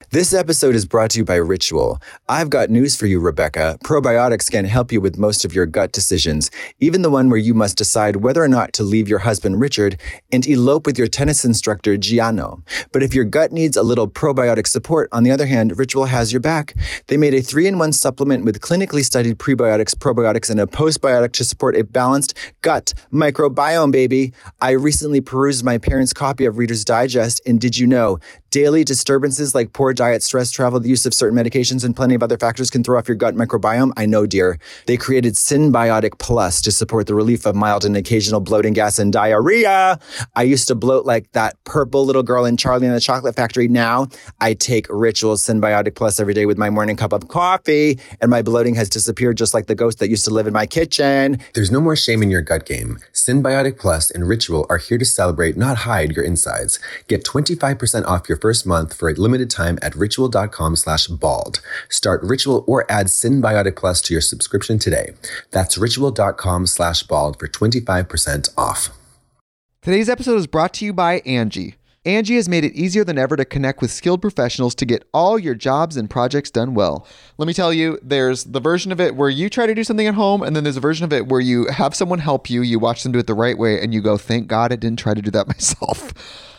This episode is brought to you by Ritual. I've got news for you, Rebecca. Probiotics can help you with most of your gut decisions, even the one where you must decide whether or not to leave your husband, Richard, and elope with your tennis instructor, Giano. But if your gut needs a little probiotic support, on the other hand, Ritual has your back. They made a 3-in-1 supplement with clinically studied prebiotics, probiotics, and a postbiotic to support a balanced gut microbiome, baby. I recently perused my parents' copy of Reader's Digest, and did you know daily disturbances like poor diet, stress, travel, the use of certain medications, and plenty of other factors can throw off your gut microbiome? I know, dear. They created Synbiotic Plus to support the relief of mild and occasional bloating, gas, and diarrhea. I used to bloat like that purple little girl in Charlie and the Chocolate Factory. Now I take Ritual Synbiotic Plus every day with my morning cup of coffee, and my bloating has disappeared just like the ghost that used to live in my kitchen. There's no more shame in your gut game. Synbiotic Plus and Ritual are here to celebrate, not hide your insides. Get 25% off your first month for a limited time at ritual.com/bald. Start Ritual or add Synbiotic Plus to your subscription today. That's ritual.com/bald for 25% off. Today's episode is brought to you by Angie. Angie has made it easier than ever to connect with skilled professionals to get all your jobs and projects done well. Let me tell you, there's the version of it where you try to do something at home, and then there's a version of it where you have someone help you, you watch them do it the right way, and you go, thank God I didn't try to do that myself.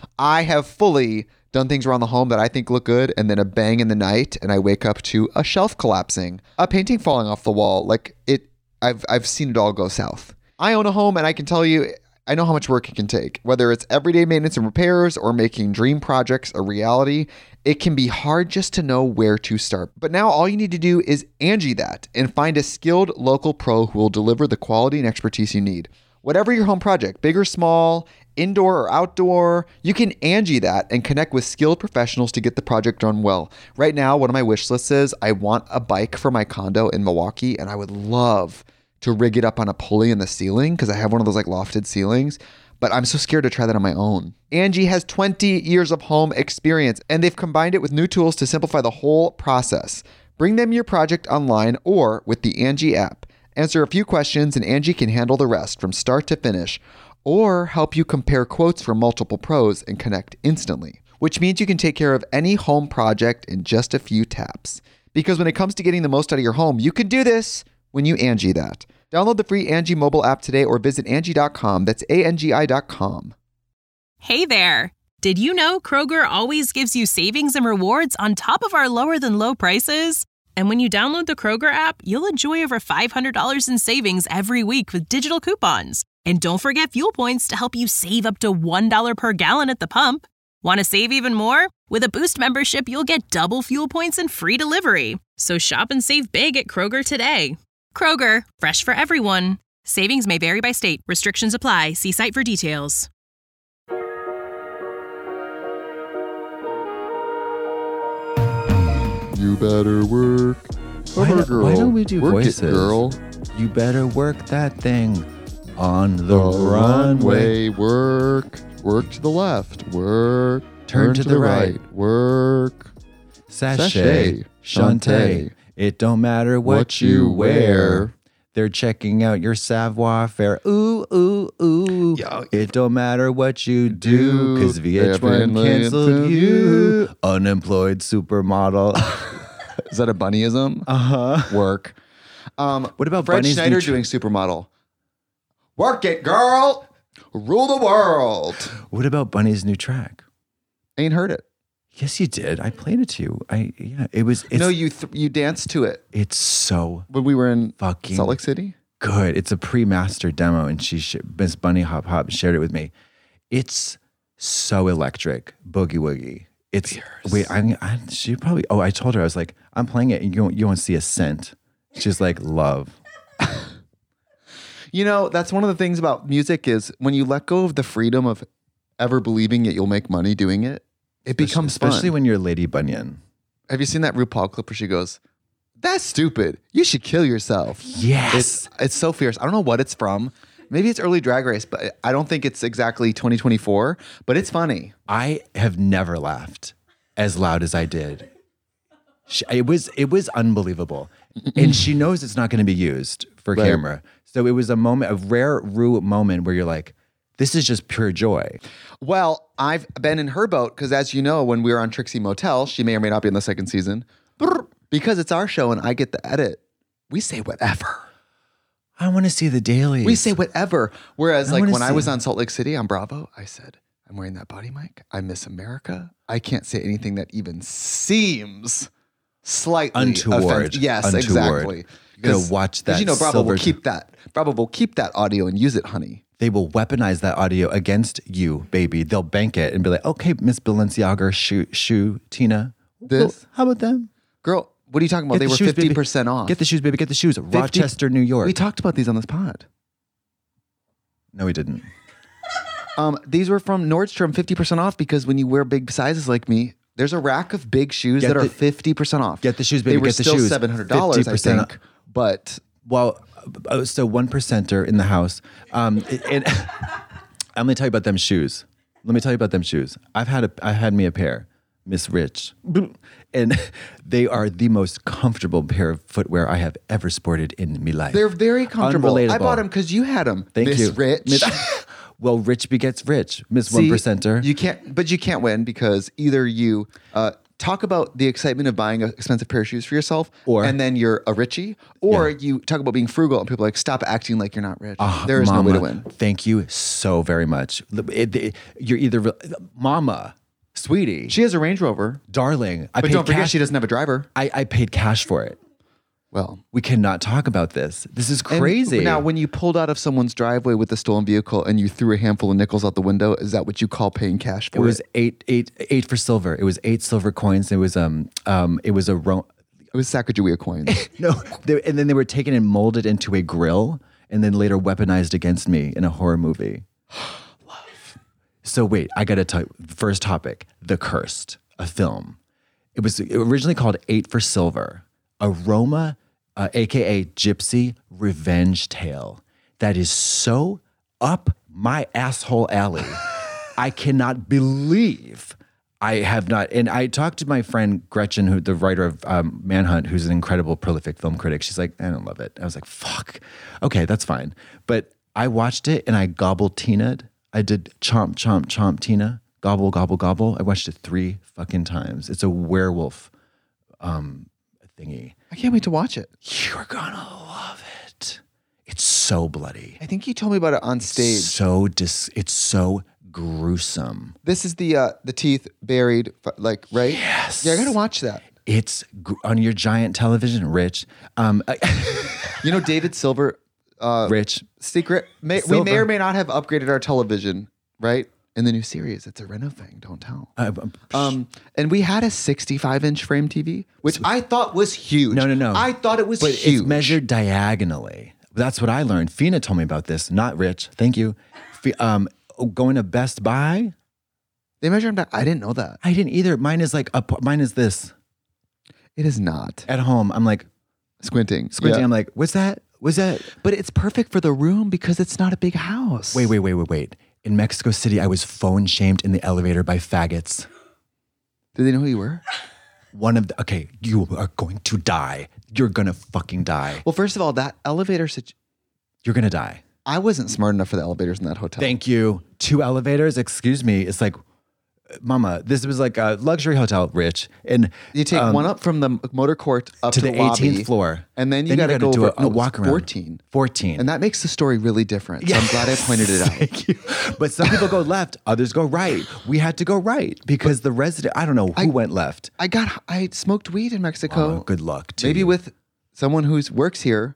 I have fully done things around the home that I think look good, and then a bang in the night, and I wake up to a shelf collapsing, a painting falling off the wall. I've seen it all go south. I own a home, and I can tell you, I know how much work it can take. Whether it's everyday maintenance and repairs or making dream projects a reality, it can be hard just to know where to start. But now all you need to do is Angie that and find a skilled local pro who will deliver the quality and expertise you need. Whatever your home project, big or small, indoor or outdoor, you can Angie that and connect with skilled professionals to get the project done well. Right now, one of my wish lists is I want a bike for my condo in Milwaukee, and I would love to rig it up on a pulley in the ceiling because I have one of those like lofted ceilings, but I'm so scared to try that on my own. Angie has 20 years of home experience, and they've combined it with new tools to simplify the whole process. Bring them your project online or with the Angie app. Answer a few questions and Angie can handle the rest from start to finish, or help you compare quotes from multiple pros and connect instantly, which means you can take care of any home project in just a few taps. Because when it comes to getting the most out of your home, you can do this when you Angie that. Download the free Angie mobile app today or visit Angie.com. That's ANGI.com. Hey there. Did you know Kroger always gives you savings and rewards on top of our lower than low prices? And when you download the Kroger app, you'll enjoy over $500 in savings every week with digital coupons. And don't forget fuel points to help you save up to $1 per gallon at the pump. Want to save even more? With a Boost membership, you'll get double fuel points and free delivery. So shop and save big at Kroger today. Kroger, fresh for everyone. Savings may vary by state. Restrictions apply. See site for details. You better work. Why don't we do work voices? It, girl. You better work that thing on the runway. Work to the left. Work. Turn to the right. Work. Sachet. Shantae. It don't matter what you wear. They're checking out your savoir-faire. Ooh, ooh, ooh. Yo. It don't matter what you do, because VH1 canceled you. Unemployed supermodel. Is that a bunnyism? Uh-huh. Work. What about Fred Bunny's Schneider doing supermodel? Work it, girl. Rule the world. What about Bunny's new track? Ain't heard it. Yes, you did. I played it to you. You danced to it. It's so when we were in fucking Salt Lake City. Good. It's a pre-master demo, and Miss Bunny Hop Hop shared it with me. It's so electric, boogie woogie. It's Fierce. Wait. She probably. Oh, I told her I was like, I'm playing it, and you won't see a cent. She's like, love. You know, that's one of the things about music is when you let go of the freedom of ever believing that you'll make money doing it. It becomes especially fun. when you're Lady Bunyan. Have you seen that RuPaul clip where she goes, "That's stupid. You should kill yourself." Yes. It's so fierce. I don't know what it's from. Maybe it's early Drag Race, but I don't think it's exactly 2024, but it's funny. I have never laughed as loud as I did. It was unbelievable. And she knows it's not going to be used for camera. So it was a rare Ru moment where you're like, This is just pure joy. Well, I've been in her boat because, as you know, when we were on Trixie Motel, she may or may not be in the second season. Because it's our show and I get the edit, we say whatever. I want to see the dailies. We say whatever. Whereas, like, when I see was on Salt Lake City on Bravo, I said, I'm wearing that body mic. I miss America. I can't say anything that even seems slightly untoward. offensive. Yes, untoward. Exactly. You're gonna watch that. You know, Bravo silver will keep that. Bravo will keep that audio and use it, honey. They will weaponize that audio against you, baby. They'll bank it and be like, okay, Miss Balenciaga shoe, Tina. This? How about them? Girl, what are you talking about? Get They the were shoes, 50% baby. off. Get the shoes, baby. Get the shoes. 50 Rochester, New York. We talked about these on this pod. No, we didn't. These were from Nordstrom, 50% off, because when you wear big sizes like me, there's a rack of big shoes that are 50% off. Get the shoes, baby. They were Get the still shoes. $700, I 50% think. But Well, so 1%er in the house. I'm going to tell you about them shoes. Let me tell you about them shoes. I had me a pair, Miss Rich, and they are the most comfortable pair of footwear I have ever sported in my life. they're very comfortable. Unrelatable. I bought them because you had them. Thank Miss you, Rich. Well, rich begets rich, Miss See, 1%er. you can't win because either you talk about the excitement of buying an expensive pair of shoes for yourself, and then you're a richie, or you talk about being frugal and people are like, stop acting like you're not rich. There is no way to win. Thank you so very much. You're either mama, sweetie, She has a Range Rover, darling. but don't forget she doesn't have a driver. I paid cash for it. Well, We cannot talk about this. This is and crazy. now, when you pulled out of someone's driveway with a stolen vehicle and you threw a handful of nickels out the window, is that what you call paying cash for it was eight for silver. It was 8 silver coins. It was It was Sacagawea coins. no, and then they were taken and molded into a grill, and then later weaponized against me in a horror movie. Love. So wait, I gotta tell you. First topic: The Cursed, a film. It was originally called 8 for Silver, a Roma, aka Gypsy revenge tale that is so up my asshole alley. I cannot believe I have not. And I talked to my friend Gretchen, who the writer of Manhunt, who's an incredible, prolific film critic. She's like, I don't love it. I was like, fuck. Okay, that's fine. But I watched it and I gobbled Tina'd. I did chomp, chomp, chomp Tina. Gobble, gobble, gobble. I watched it 3 fucking times. It's a werewolf thingy. I can't wait to watch it. You're gonna love it. It's so bloody. I think you told me about it on stage. It's so gruesome. This is the teeth buried, like, right? Yes. Yeah, I gotta watch that. It's on your giant television, Rich. You know, David Silver, Rich. secret. We Silver. may or may not have upgraded our television, right? In the new series, it's a Reno thing. Don't tell. And we had a 65-inch frame TV, which I thought was huge. No. I thought it was But huge. it's measured diagonally. That's what I learned. Fina told me about this. Not Rich. Thank you. Going to Best Buy. They measured them. I didn't know that. I didn't either. Mine is this. It is not. At home, I'm like Squinting. squinting. Yeah. I'm like, what's that? What's that? But it's perfect for the room because it's not a big house. Wait. In Mexico City, I was phone shamed in the elevator by faggots. Did they know who you were? Okay, you are going to die. You're gonna fucking die. Well, first of all, that elevator You're gonna die. I wasn't smart enough for the elevators in that hotel. Thank you. 2 elevators, excuse me. It's like, mama, this was like a luxury hotel, Rich. And You take one up from the motor court up to to the lobby, 18th floor. and then you got to go do over, a walk around. 14. 14. And that makes the story really different. So I'm glad I pointed it out. Thank you. But some people go left, others go right. We had to go right because the resident, I don't know who went left. I smoked weed in Mexico. Oh, good luck to Maybe you. with someone who works here.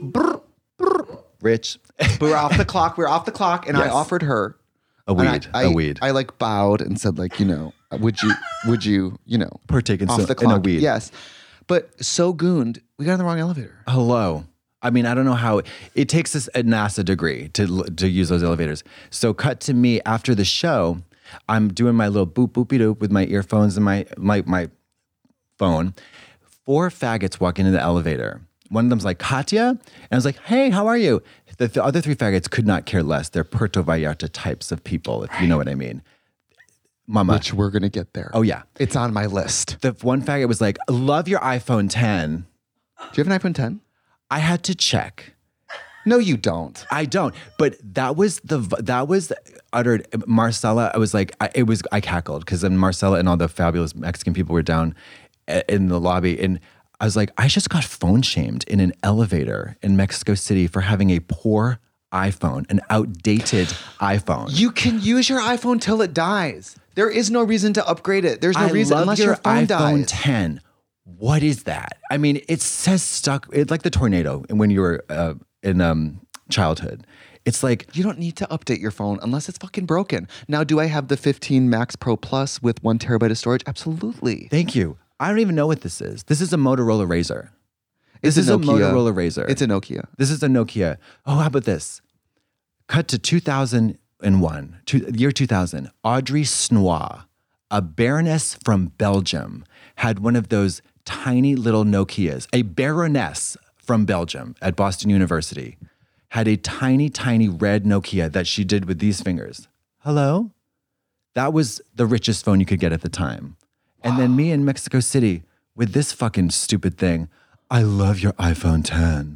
Rich. But we're off the clock. And I Yes. offered her A weed. and A weed. I like bowed and said, like, would you, Partake in off the in a clock. weed. Yes. But so gooned, we got in the wrong elevator. Hello. I mean, I don't know how it takes us a NASA degree to use those elevators. So cut to me after the show. I'm doing my little boop boopy doop with my earphones and my phone. 4 faggots walk into the elevator. One of them's like, Katya? And I was like, hey, how are you? The other 3 faggots could not care less. They're Puerto Vallarta types of people, if you know what I mean. Mama. Which we're going to get there. Oh, yeah. It's on my list. The one faggot was like, love your iPhone 10. Do you have an iPhone 10? I had to check. No, you don't. I don't. But that was uttered. Marcella, I cackled because then Marcella and all the fabulous Mexican people were down in the lobby. And I was like, I just got phone shamed in an elevator in Mexico City for having a poor iPhone, an outdated iPhone. You can use your iPhone till it dies. There is no reason to upgrade it. There's no reason unless your phone iPhone dies. 10. What is that? I mean, it says stuck. It's like the tornado when you were in childhood. It's like You don't need to update your phone unless it's fucking broken. Now, do I have the 15 Max Pro Plus with 1 terabyte of storage? Absolutely. Thank you. I don't even know what this is. This is a Motorola Razr. It's This is a Nokia. Motorola Razr. It's a Nokia. This is a Nokia. Oh, how about this? Cut to 2001, year 2000. Audrey Snois, a baroness from Belgium, had one of those tiny little Nokias. A baroness from Belgium at Boston University had a tiny, tiny red Nokia that she did with these fingers. Hello? That was the richest phone you could get at the time. And then me in Mexico City with this fucking stupid thing. I love your iPhone 10.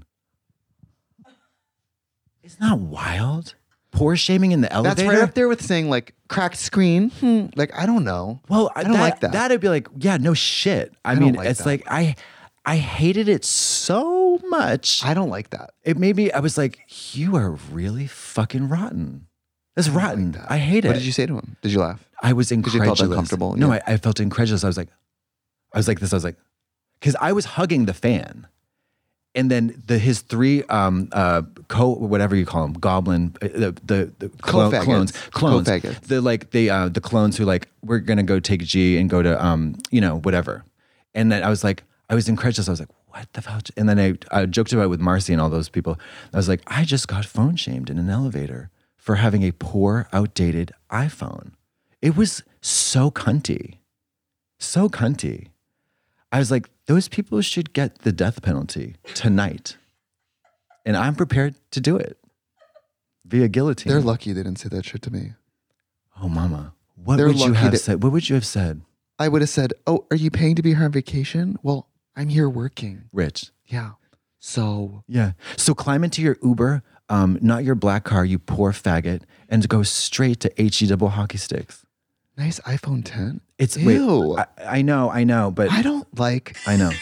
Isn't that wild? Poor shaming in the elevator? That's right up there with saying like cracked screen. Like, I don't know. Well, I don't like that. That'd be like, yeah, no shit. I don't mean, like it's that. like I hated it so much. I don't like that. It made me, I was like, you are really fucking rotten. That's rotten. that. I hate it. What did you say to him? Did you laugh? I was you incredulous. felt uncomfortable? No, Yeah. I felt incredulous. I was like, because I was hugging the fan. And then his three whatever you call them, goblin, the Co-faggots. clones, Co-faggots. the clones who like, we're gonna go take G and go to whatever. And then I was incredulous. I was like, what the hell? And then I joked about it with Marcy and all those people. I was like, I just got phone shamed in an elevator for having a poor, outdated iPhone. It was so cunty. So cunty. I was like, those people should get the death penalty tonight. And I'm prepared to do it via guillotine. They're lucky they didn't say that shit to me. Oh, mama. What They're would you lucky have that- said? What would you have said? I would have said, oh, are you paying to be here on vacation? Well, I'm here working. Rich. Yeah. So Yeah. So climb into your Uber, not your black car, you poor faggot, and go straight to HE double hockey sticks. nice iPhone 10. It's Ew. wait, I know, but I don't like. I know.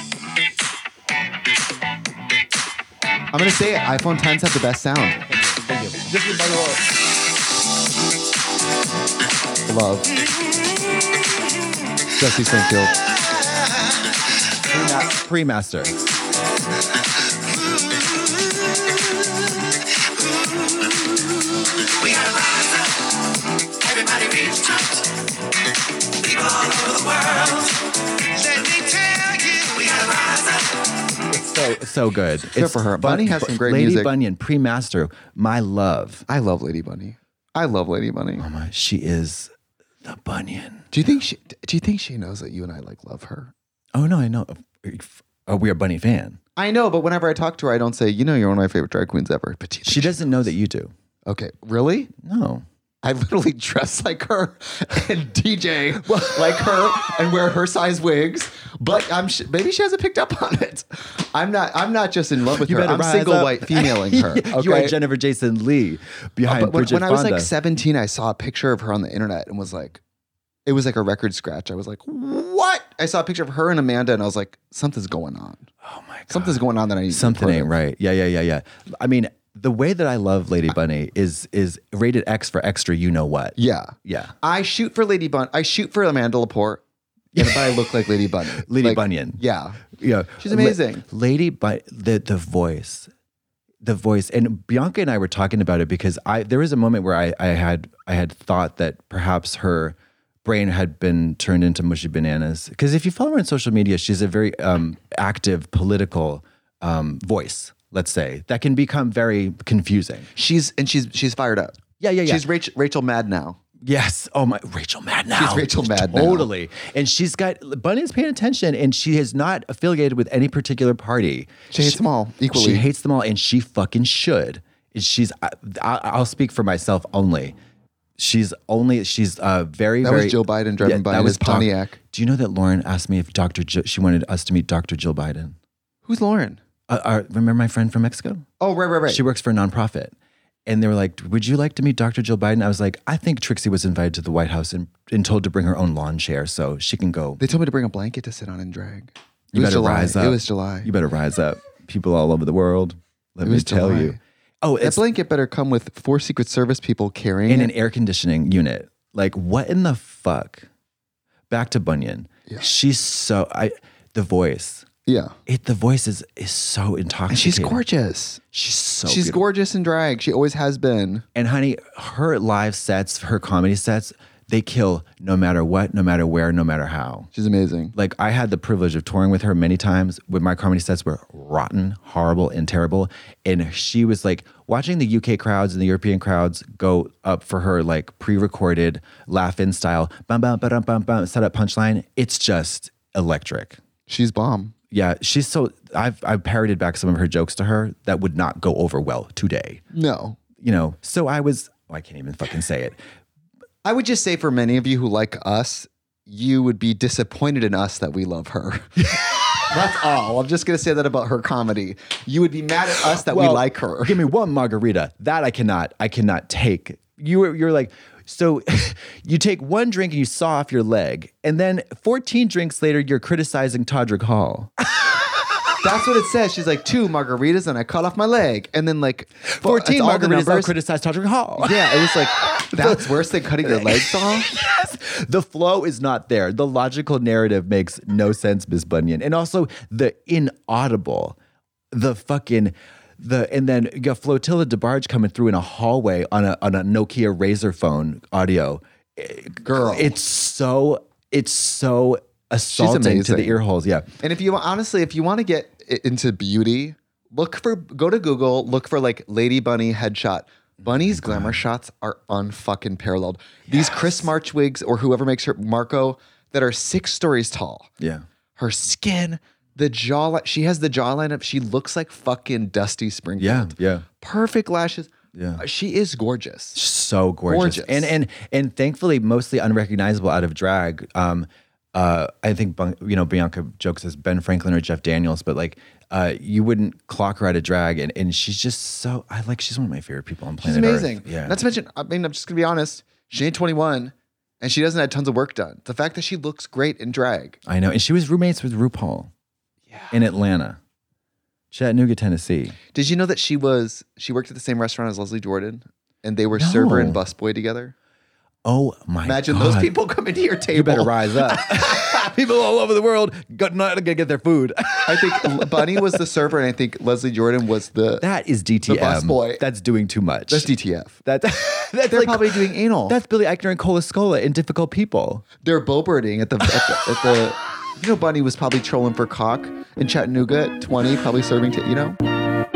I'm gonna say it. iPhone 10s have the best sound. Thank you. This is by the way. Love. Jesse Springfield. Pre-master. We gotta rise up. Everybody reach out. People all over the world. Let me tell you, we gotta rise up. It's so good. It's for her. Bunny has some great Lady music. Bunyan, pre-master, my love. I love Lady Bunny. I love Lady Bunny. Mama, she is the Bunyan. Do you think she knows that you and I like love her? Oh no, I know. Oh, we are Bunny fan. I know, but whenever I talk to her, I don't say, you're one of my favorite drag queens ever. But do you think She doesn't know that you do. Okay, really? No. I literally dress like her and DJ like her and wear her size wigs, but maybe she hasn't picked up on it. I'm not just in love with her. better I'm rise single up. white femaling her. Okay? You are Jennifer Jason Lee behind But Bridget when I was Fonda. like 17, I saw a picture of her on the internet and was like, it was like a record scratch. I was like, what? I saw a picture of her and Amanda and I was like, something's going on. Oh my God. Something's going on that I need Something to ain't right. Yeah. I mean, the way that I love Lady Bunny is rated X for extra. You know what? Yeah. Yeah. I shoot for Lady Bunny. I shoot for Amanda Lepore. And if I look like Lady Bunny. Lady Like, Bunyan. Yeah. Yeah. She's amazing. Lady the voice. The voice. And Bianca and I were talking about it because there was a moment where I had thought that perhaps her brain had been turned into mushy bananas. Because if you follow her on social media, she's a very active political voice, let's say, that can become very confusing. She's fired up. Yeah. She's Rachel Mad now. Yes. Oh my, Rachel Madnow. She's Rachel Madnow. Totally. And she's got, Bunny's paying attention and she is not affiliated with any particular party. She hates them all equally. She hates them all and she fucking should. I'll speak for myself only. She's very, That very. was Joe Biden driving by that in was his Pontiac. Do you know that Lauren asked me if she wanted us to meet Dr. Jill Biden? Who's Lauren? Remember my friend from Mexico? Oh, right. She works for a nonprofit. And they were like, would you like to meet Dr. Jill Biden? I was like, I think Trixie was invited to the White House and told to bring her own lawn chair so she can go. They told me to bring a blanket to sit on in drag. You better rise up. It was July. You better rise up. People all over the world. Let me tell you. Oh, that blanket better come with 4 Secret Service people carrying in it. an air conditioning unit. Like, what in the fuck? Back to Bunyan. Yeah. She's so the voice. Yeah. The voice is so intoxicating. And she's gorgeous. She's beautiful. Gorgeous in drag. She always has been. And honey, her live sets, her comedy sets, they kill no matter what, no matter where, no matter how. She's amazing. Like, I had the privilege of touring with her many times when my comedy sets were rotten, horrible, and terrible. And she was like, watching the UK crowds and the European crowds go up for her like pre-recorded laugh-in style, bum, bum, ba-dum, bum, bum, set up punchline. It's just electric. She's bomb. Yeah, she's so, I've parroted back some of her jokes to her that would not go over well today. No. You know, so I can't even fucking say it. I would just say for many of you who like us, you would be disappointed in us that we love her. That's all. I'm just going to say that about her comedy. You would be mad at us that we like her. Give me one margarita. That I cannot take. You're like, so you take one drink and you saw off your leg, and then 14 drinks later, you're criticizing Todrick Hall. That's what it says. She's like, 2 margaritas and I cut off my leg. And then like 14 margaritas, I'll criticize Todrick Hall. Yeah, it was like, that's worse than cutting your legs off. Yes. The flow is not there. The logical narrative makes no sense, Miss Bunyan. And also the inaudible, and then you got Flotilla DeBarge coming through in a hallway on a Nokia Razor phone audio. Girl. It's so assaulting to the ear holes. Yeah. And if you want to get into beauty, go to Google, look for like Lady Bunny headshot. Bunny's glamour shots are unfucking paralleled. These Chris March wigs or whoever makes her Marco that are 6 stories tall. Yeah. Her skin, the jawline, she has the jawline up. She looks like fucking Dusty Springfield. Yeah. Perfect lashes. Yeah. She is gorgeous. So gorgeous. And thankfully mostly unrecognizable out of drag. I think Bianca jokes as Ben Franklin or Jeff Daniels, but like you wouldn't clock her out of drag, and she's just so she's one of my favorite people on planet Earth. She's amazing. Yeah. Not to mention, I mean, I'm just gonna be honest. She ain't 21, and she doesn't have tons of work done. The fact that she looks great in drag. I know, and she was roommates with RuPaul. Yeah. In Atlanta, Chattanooga, Tennessee. Did you know that she worked at the same restaurant as Leslie Jordan, and they were server and busboy together? Oh my God. Imagine those people coming to your table. You better rise up. People all over the world not gonna get their food. I think Bunny was the server, and I think Leslie Jordan was That is DTM. The busboy. That's doing too much. That's DTF. That's They're like, probably doing anal. That's Billy Eichner and Cola Scola in Difficult People. They're Boberting at the you know, Bunny was probably trolling for cock in Chattanooga at 20, probably serving to, you know.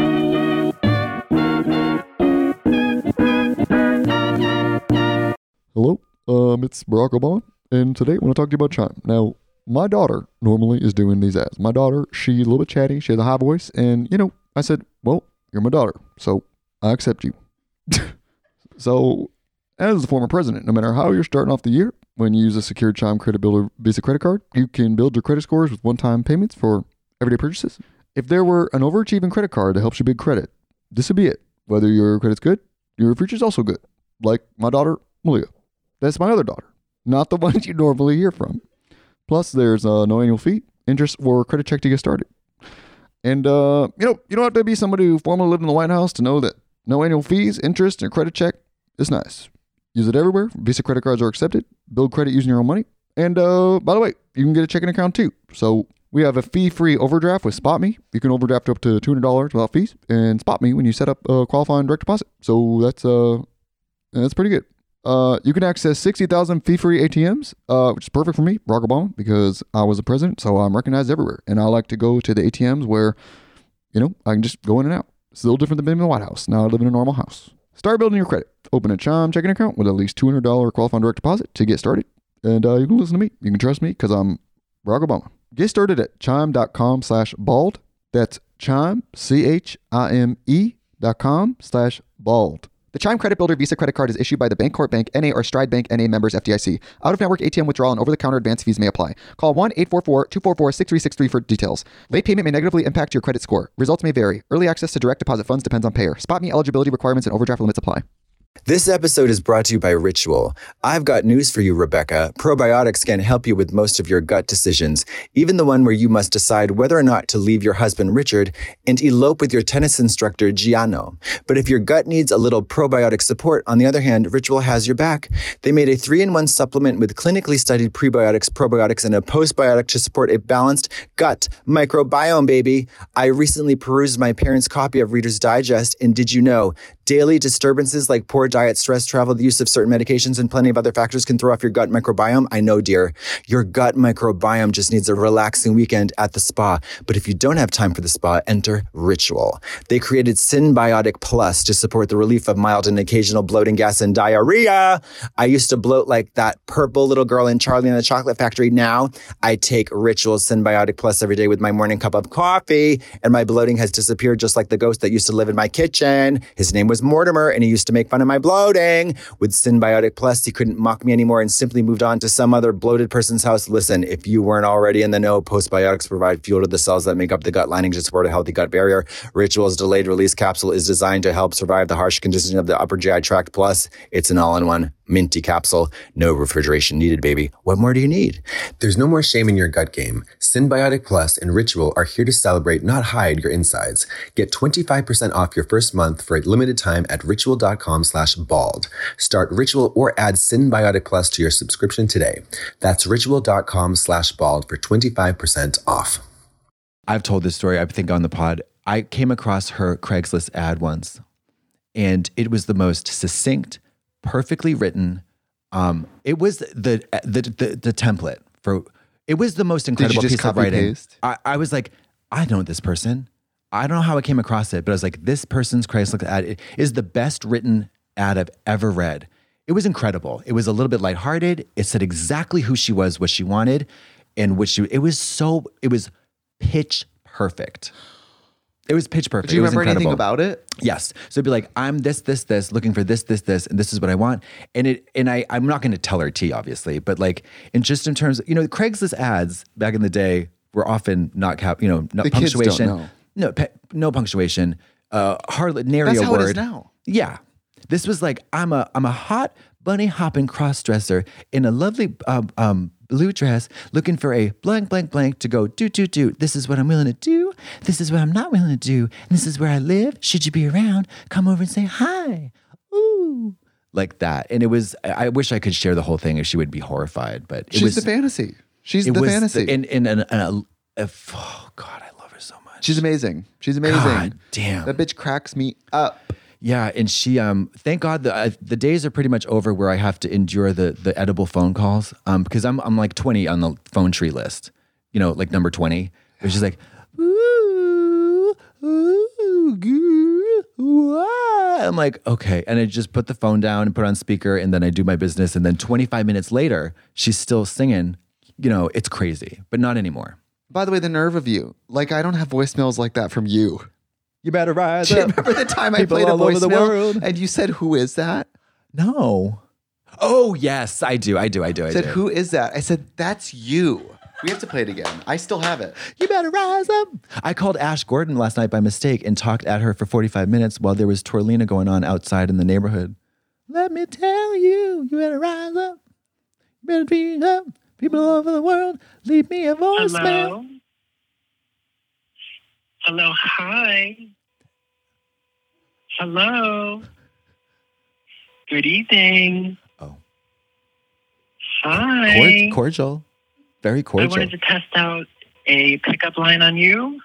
Hello, it's Barack Obama, and today I want to talk to you about Chime. Now, my daughter normally is doing these ads. My daughter, she's a little bit chatty, she has a high voice, and, you know, I said, well, you're my daughter, so I accept you. So, as the former president, no matter how you're starting off the year, when you use a secured Chime Credit Builder Visa credit card, you can build your credit scores with one-time payments for everyday purchases. If there were an overachieving credit card that helps you build credit, this would be it. Whether your credit's good, your future's also good. Like my daughter, Malia. That's my other daughter, not the one you normally hear from. Plus, there's no annual fee, interest, or credit check to get started. And, you don't have to be somebody who formerly lived in the White House to know that no annual fees, interest, and credit check is nice. Use it everywhere. Visa credit cards are accepted. Build credit using your own money. And, by the way, you can get a checking account too. So we have a fee-free overdraft with SpotMe. You can overdraft up to $200 without fees. And SpotMe when you set up a qualifying direct deposit. So that's pretty good. You can access 60,000 fee-free ATMs, which is perfect for me, Barack Obama, because I was the president, so I'm recognized everywhere. And I like to go to the ATMs where, I can just go in and out. It's a little different than being in the White House. Now I live in a normal house. Start building your credit. Open a Chime checking account with at least $200 qualifying direct deposit to get started. And you can listen to me. You can trust me because I'm Barack Obama. Get started at chime.com/bald. That's Chime, CHIME.com/bald. The Chime Credit Builder Visa Credit Card is issued by the Bancorp Bank, N.A. or Stride Bank, N.A. members FDIC. Out-of-network ATM withdrawal and over-the-counter advance fees may apply. Call 1-844-244-6363 for details. Late payment may negatively impact your credit score. Results may vary. Early access to direct deposit funds depends on payer. SpotMe eligibility requirements and overdraft limits apply. This episode is brought to you by Ritual. I've got news for you, Rebecca. Probiotics can help you with most of your gut decisions, even the one where you must decide whether or not to leave your husband, Richard, and elope with your tennis instructor, Giano. But if your gut needs a little probiotic support, on the other hand, Ritual has your back. They made a 3-in-1 supplement with clinically studied prebiotics, probiotics, and a postbiotic to support a balanced gut microbiome, baby. I recently perused my parents' copy of Reader's Digest, and did you know, daily disturbances like poor diet, stress, travel, the use of certain medications, and plenty of other factors can throw off your gut microbiome? I know, dear. Your gut microbiome just needs a relaxing weekend at the spa. But if you don't have time for the spa, enter Ritual. They created Synbiotic Plus to support the relief of mild and occasional bloating, gas, and diarrhea. I used to bloat like that purple little girl in Charlie and the Chocolate Factory. Now I take Ritual Synbiotic Plus every day with my morning cup of coffee, and my bloating has disappeared just like the ghost that used to live in my kitchen. His name was Mortimer, and he used to make fun of my bloating. With Synbiotic Plus, he couldn't mock me anymore and simply moved on to some other bloated person's house. Listen, if you weren't already in the know, postbiotics provide fuel to the cells that make up the gut lining to support a healthy gut barrier. Ritual's delayed release capsule is designed to help survive the harsh conditions of the upper GI tract. Plus, it's an all-in-one minty capsule. No refrigeration needed, baby. What more do you need? There's no more shame in your gut game. Synbiotic Plus and Ritual are here to celebrate, not hide your insides. Get 25% off your first month for a limited time at ritual.com/bald. Start Ritual or add Synbiotic Plus to your subscription today. That's ritual.com/bald for 25% off. I've told this story, I think, on the pod. I came across her Craigslist ad once, and it was the most succinct, perfectly written. It was the template for. It was the most incredible piece of writing. I was like, I know this person. I don't know how I came across it, but I was like, this person's Craigslist ad is the best written ad I've ever read. It was incredible. It was a little bit lighthearted. It said exactly who she was, what she wanted, and what she. It was pitch perfect. It was pitch perfect. Do you remember incredible. anything about it? Yes. So it'd be like, I'm this, looking for this, and this is what I want. And I'm not going to tell her T, obviously, but like, in terms of, Craigslist ads back in the day were often not not the punctuation. Kids don't know. No punctuation. Hardly nary That's a how word. it is now. Yeah. This was like, I'm a hot bunny hopping cross dresser in a lovely blue dress, looking for a blank, blank, blank to go do. This is what I'm willing to do. This is what I'm not willing to do. And this is where I live. Should you be around, come over and say hi. Ooh. Like that. And it was, I wish I could share the whole thing if she would be horrified, but it She's was the fantasy. She's the fantasy. Oh God, I love her so much. She's amazing. She's amazing. God damn. That bitch cracks me up. Yeah, and she, thank God the days are pretty much over where I have to endure the edible phone calls, because I'm like 20 on the phone tree list, like number 20, which is like, ooh, I'm like, okay, and I just put the phone down and put it on speaker, and then I do my business, and then 25 minutes later, she's still singing. It's crazy, but not anymore. By the way, the nerve of you. Like, I don't have voicemails like that from you. You better rise Do you up. remember the time I People played a all over the voicemail world. and you said, "Who is that?" No. Oh, yes, I do. I said, "Who is that?" I said, "That's you." We have to play it again. I still have it. You better rise up. I called Ash Gordon last night by mistake and talked at her for 45 minutes while there was Torlina going on outside in the neighborhood. Let me tell you, you better rise up. You better be up. People all over the world, leave me a voicemail. Hello, hi. Hello. Good evening. Oh. Hi. Cordial. Very cordial. I wanted to test out a pickup line on you.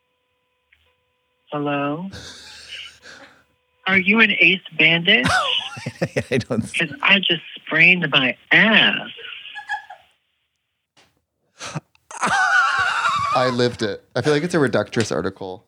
Hello. Are you an ace bandit? I don't. Because I just sprained my ass. I lived it. I feel like it's a Reductress article.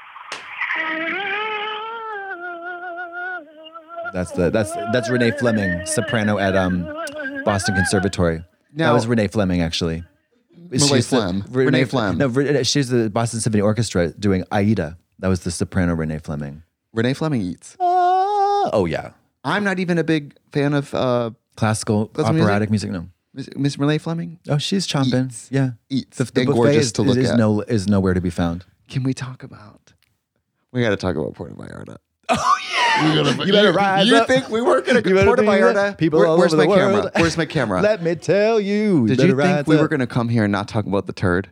That's Renee Fleming, soprano at Boston Conservatory. Now, that was Renee Fleming, actually. Renee Flem. No, she's the Boston Symphony Orchestra doing Aida. That was the soprano Renee Fleming. Renee Fleming eats. Oh yeah. I'm not even a big fan of Classical Classical operatic music. No. Miss Renee Fleming. Oh, she's chomping. Eats. Yeah. Eats. The And buffet gorgeous is, to look is at. is nowhere to be found. Can we talk about? We got to talk about Puerto Vallarta. Oh yeah. You better rise You up. think we weren't going to You go better Puerto think that Vallarta? people all Where's over my the camera? world. Where's my camera? Let me tell you. Did better you think rise we up. were going to come here and not talk about the turd?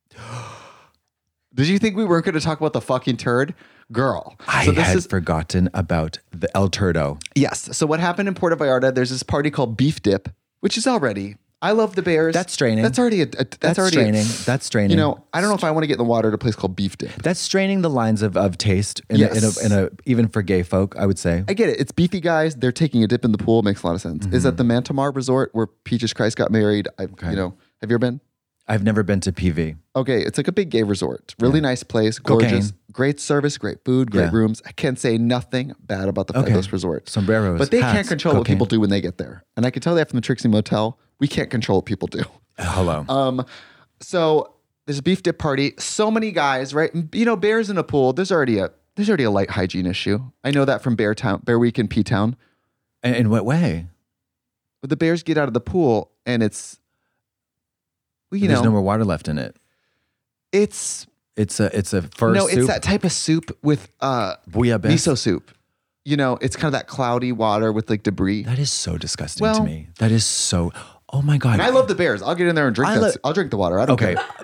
Did you think we weren't going to talk about the fucking turd? Girl. I had forgotten about the El Turdo. Yes. So what happened in Puerto Vallarta, there's this party called Beef Dip, which is already, I love the Bears. That's straining. That's already that's already straining. That's straining. You know, I don't know if I want to get in the water at a place called Beef Dip. That's straining the lines of taste in, Yes. in a even for gay folk, I would say. I get it. It's beefy guys. They're taking a dip in the pool. Makes a lot of sense. Is that the Mantamar Resort where Peaches Christ got married? You know, have you ever been? I've never been to PV. Okay, it's like a big gay resort. Really nice place, gorgeous, Cocaine. great service, great food, great Yeah. rooms. I can't say nothing bad about the Fabulous Resort. Sombreros, But they can't hats, control what cocaine. people do when they get there. And I can tell that from the Trixie Motel. We can't control what people do. Hello. So there's a beef dip party. So many guys, right? You know, bears in a pool. There's already a light hygiene issue. I know that from Bear Week in P Town. In what way? But the bears get out of the pool and it's, well, you There's know, no more water left in it. it's It's a fur no, soup. it's that type of soup with Bouillabaisse. miso soup. You know, it's kind of that cloudy water with like debris. That is so disgusting Well- to me. That is so. Oh my god. And I love the bears. I'll get in there and drink I that. lo- I'll drink the water. I don't Okay. care.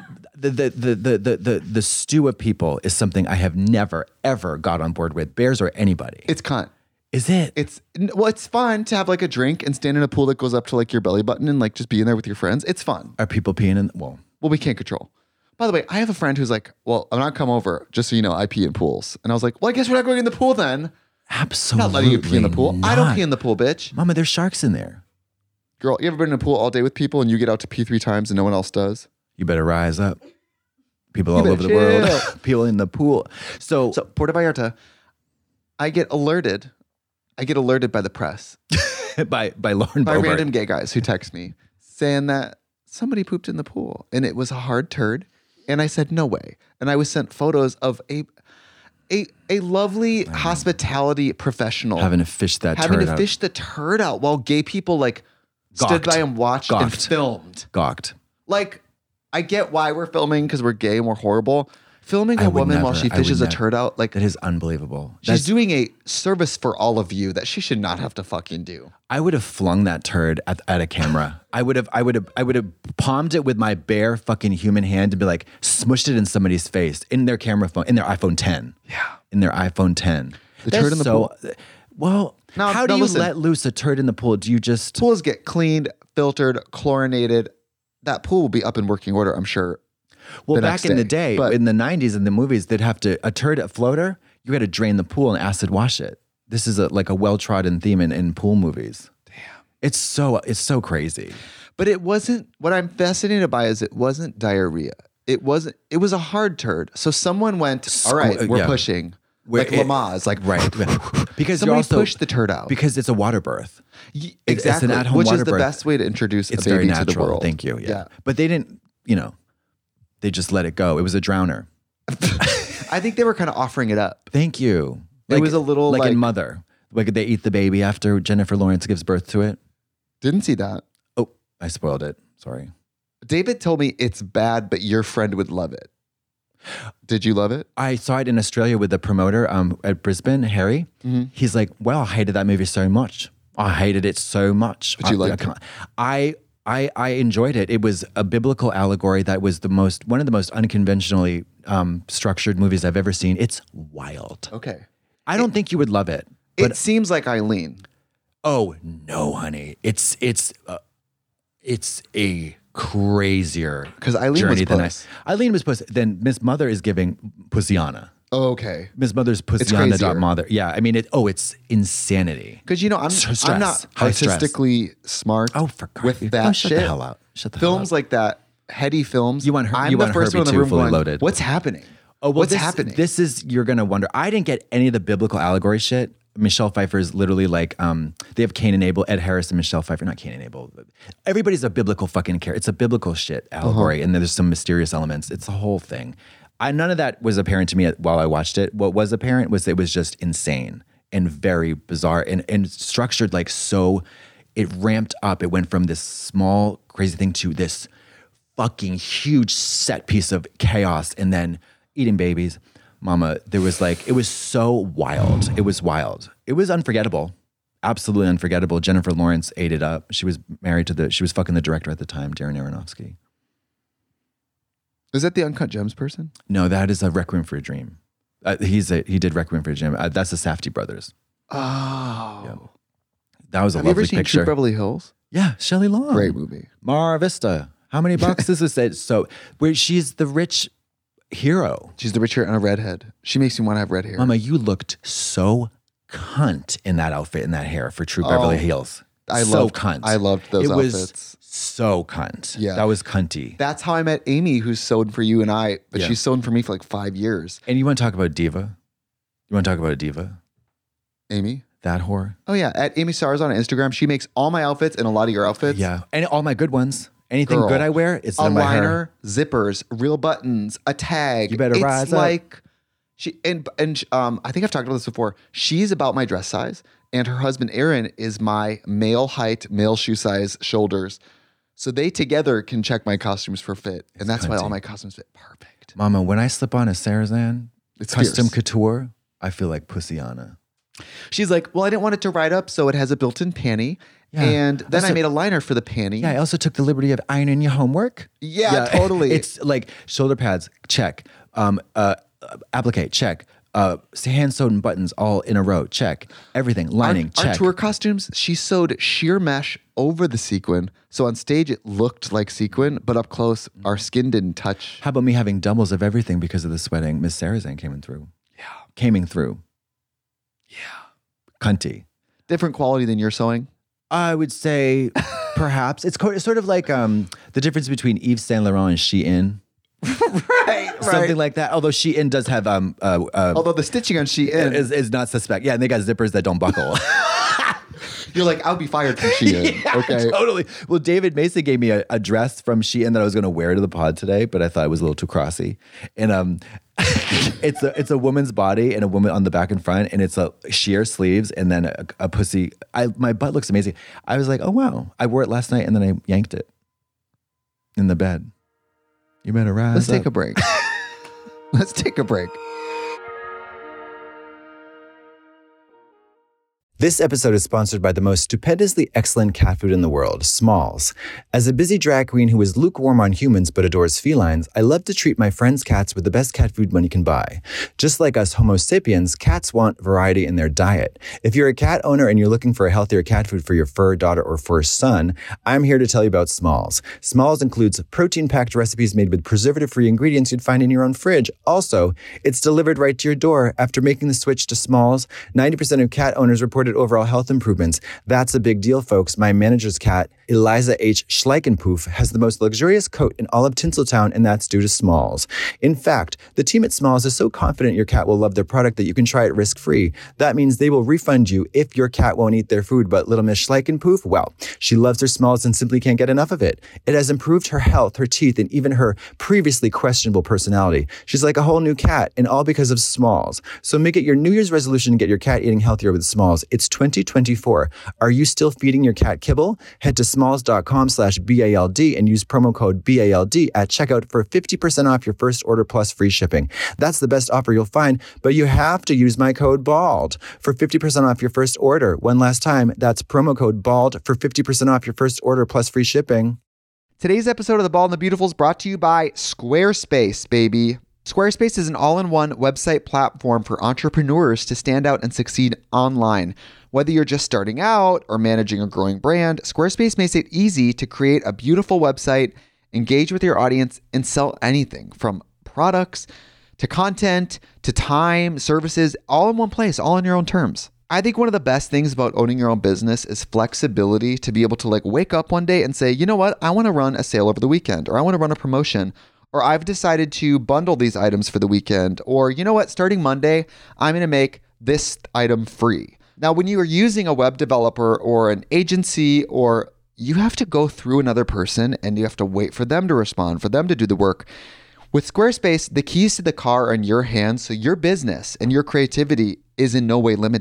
The stew of people is something I have never ever got on board with. Bears or anybody. It's cunt. Is it? It's fun to have like a drink and stand in a pool that goes up to like your belly button and like just be in there with your friends. It's fun. Are people peeing in? Well, We can't control. By the way, I have a friend who's like, well, I'm not come over, just so you know, I pee in pools. And I was like, well, I guess we're not going in the pool then. absolutely. I'm not letting you pee in the pool. I don't not. pee in the pool, bitch. Mama, there's sharks in there. Girl, you ever been in a pool all day with people and you get out to pee 3 times and no one else does? You better rise up. People all better over the world. chill. People in the pool. So So Puerto Vallarta, I get alerted by the press, by Lauren by Boebert. random gay guys who text me saying that somebody pooped in the pool and it was a hard turd. And I said, no way. And I was sent photos of a lovely hospitality professional having to fish that having turd to out. fish the turd out while gay people like stood Gawked. by and watched and Gawked. filmed. Gawked. Like, I get why we're filming because we're gay and we're horrible. Filming I a would woman while never- she I would fishes a never. turd out, like That is unbelievable. she's doing a service for all of you that she should not have to fucking do. I would have flung that turd at a camera. I would have palmed it with my bare fucking human hand and be like, smushed it in somebody's face, in their camera phone, in their iPhone 10. Yeah. In their iPhone 10. The turd in the pool? Well, Now- how do now you listen. let loose a turd in the pool? Do you just Pools get cleaned, filtered, chlorinated. That pool will be up in working order, I'm sure. Well, the back next in the day, day, but- in the 90s in the movies, they'd have to, a floater, you had to drain the pool and acid wash it. This is like a well-trodden theme in pool movies. Damn. It's so crazy. But it wasn't, what I'm fascinated by is it wasn't diarrhea. It was a hard turd. So someone went, all right, we're yeah. pushing. Where Like it- Lamaze, like Right. Because somebody you're also, pushed the turd out. because it's a water birth. Exactly, It's an at-home which water is the birth. best way to introduce It's a very baby to natural. the world. Thank you. Yeah. But they didn't, they just let it go. It was a drowner. I think they were kind of offering it up. Thank you. It was a little like like- in Mother. Like they eat the baby after Jennifer Lawrence gives birth to it. Didn't see that. Oh, I spoiled it. Sorry. David told me it's bad, but your friend would love it. Did you love it? I saw it in Australia with the promoter at Brisbane, Harry. Mm-hmm. He's like, well, I hated that movie so much. I hated it so much. But you liked it? I enjoyed it. It was a biblical allegory that was one of the most unconventionally structured movies I've ever seen. It's wild. Okay. I don't think you would love it. It seems like Eileen. Oh no, honey! It's a crazier 'Cause Eileen was journey than puss. Eileen was puss. Then Miss Mother is giving Pussiana. Okay. Miss Mother's crazier. Pussiana Mother. Yeah, I mean it's insanity. Because, I'm Stress. not High stress. artistically smart Oh, for God's with sake. that Oh, shit. shut the hell out. Shut the hell Films up. like that, heady films. You want her- I'm you the want first Herbie one in the too, room fully going, loaded. what's happening? Oh, well, What's this, happening? This is, you're going to wonder. I didn't get any of the biblical allegory shit. Michelle Pfeiffer is literally like, they have Cain and Abel, Ed Harris and Michelle Pfeiffer, not Cain and Abel. Everybody's a biblical fucking character. It's a biblical shit allegory. And there's some mysterious elements. It's the whole thing. None of that was apparent to me while I watched it. What was apparent was it was just insane. and very bizarre and structured like so. It ramped up. It went from this small crazy thing to this fucking huge set piece of chaos, and then eating babies. Mama, there was like, it was so wild. It was wild. It was unforgettable. Absolutely unforgettable. Jennifer Lawrence ate it up. She was married to she was fucking the director at the time, Darren Aronofsky. Is that the Uncut Gems person? No, that is a Requiem for a Dream. He did Requiem for a Dream. That's the Safdie brothers. Oh. Yeah. That was a Have you lovely ever seen picture. True Beverly Hills? Yeah, Shelley Long. Great movie. Mara Vista. How many boxes is it? So, where she's the rich hero. She's the rich hair and a redhead. She makes me want to have red hair. Mama, you looked so cunt in that outfit and that hair for True Beverly Hills. I loved those it outfits. Was so cunt. Yeah. That was cunty. That's how I met Amy, who's sewn for you and I, but Yeah. she's sewn for me for like 5 years. And you want to talk about diva? You want to talk about a diva? Amy? That whore? Oh yeah, at Amy Stars on Instagram. She makes all my outfits and a lot of your outfits. Yeah. And all my good ones. Anything Girl. good I wear, it's A done by her. liner, zippers, real buttons, a tag. You better it's rise up. like she and I think I've talked about this before. She's about my dress size, and her husband Aaron is my male height, male shoe size, shoulders. So they together can check my costumes for fit, and that's why all my costumes fit perfect. Mama, when I slip on a Sarazan It's custom fierce. couture, I feel like Pussiana. She's like, well, I didn't want it to ride up, so it has a built-in panty. Yeah. And then I Also- made a liner for the panty. Yeah, I also took the liberty of ironing your homework. Yeah, totally. It's like shoulder pads, check. Applique, check. Hand sewn buttons all in a row, check. Everything, lining, Our check. tour costumes, she sewed sheer mesh over the sequin. So on stage, it looked like sequin, but up close, our skin didn't touch. How about me having doubles of everything because of the sweating? Miss Sarazan came through. Yeah. Coming through. Yeah. Cunty. Different quality than your sewing. I would say perhaps. It's sort of like the difference between Yves Saint Laurent and Shein. Right, Something like that. Although Shein does have Although the stitching on Shein, is not suspect. Yeah, and they got zippers that don't buckle. you're like, I'll be fired from Shein. Yeah, okay. totally. Well, David Mason gave me a dress from Shein that I was going to wear to the pod today, but I thought it was a little too crossy. And it's a woman's body and a woman on the back and front, and it's a sheer sleeves and then a pussy. My butt looks amazing. I was like, oh wow. I wore it last night and then I yanked it in the bed. You better rise. Let's take up. a break. Let's take a break. This episode is sponsored by the most stupendously excellent cat food in the world, Smalls. As a busy drag queen who is lukewarm on humans but adores felines, I love to treat my friends' cats with the best cat food money can buy. Just like us Homo sapiens, cats want variety in their diet. If you're a cat owner and you're looking for a healthier cat food for your fur daughter or fur son, I'm here to tell you about Smalls. Smalls includes protein-packed recipes made with preservative-free ingredients you'd find in your own fridge. Also, it's delivered right to your door. After making the switch to Smalls, 90% of cat owners reported overall health improvements. That's a big deal, folks. My manager's cat, Eliza H. Schleichenpoof, has the most luxurious coat in all of Tinseltown, and that's due to Smalls. In fact, the team at Smalls is so confident your cat will love their product that you can try it risk-free. That means they will refund you if your cat won't eat their food, but little Miss Schleichenpoof, well, she loves her Smalls and simply can't get enough of it. It has improved her health, her teeth, and even her previously questionable personality. She's like a whole new cat, and all because of Smalls. So make it your New Year's resolution to get your cat eating healthier with Smalls. It's 2024. Are you still feeding your cat kibble? Head to smalls.com/BALD and use promo code BALD at checkout for 50% off your first order plus free shipping. That's the best offer you'll find, but you have to use my code BALD for 50% off your first order. One last time, that's promo code BALD for 50% off your first order plus free shipping. Today's episode of The Bald and the Beautiful is brought to you by Squarespace, baby. Squarespace is an all-in-one website platform for entrepreneurs to stand out and succeed online. Whether you're just starting out or managing a growing brand, Squarespace makes it easy to create a beautiful website, engage with your audience, and sell anything from products to content to time, services, all in one place, all on your own terms. I think one of the best things about owning your own business is flexibility to be able to wake up one day and say, you know what, I want to run a sale over the weekend, or I want to run a promotion, or I've decided to bundle these items for the weekend, or you know what, starting Monday, I'm going to make this item free. Now, when you are using a web developer or an agency, or you have to go through another person and you have to wait for them to respond, for them to do the work. With Squarespace, the keys to the car are in your hands, so your business and your creativity is in no way limited.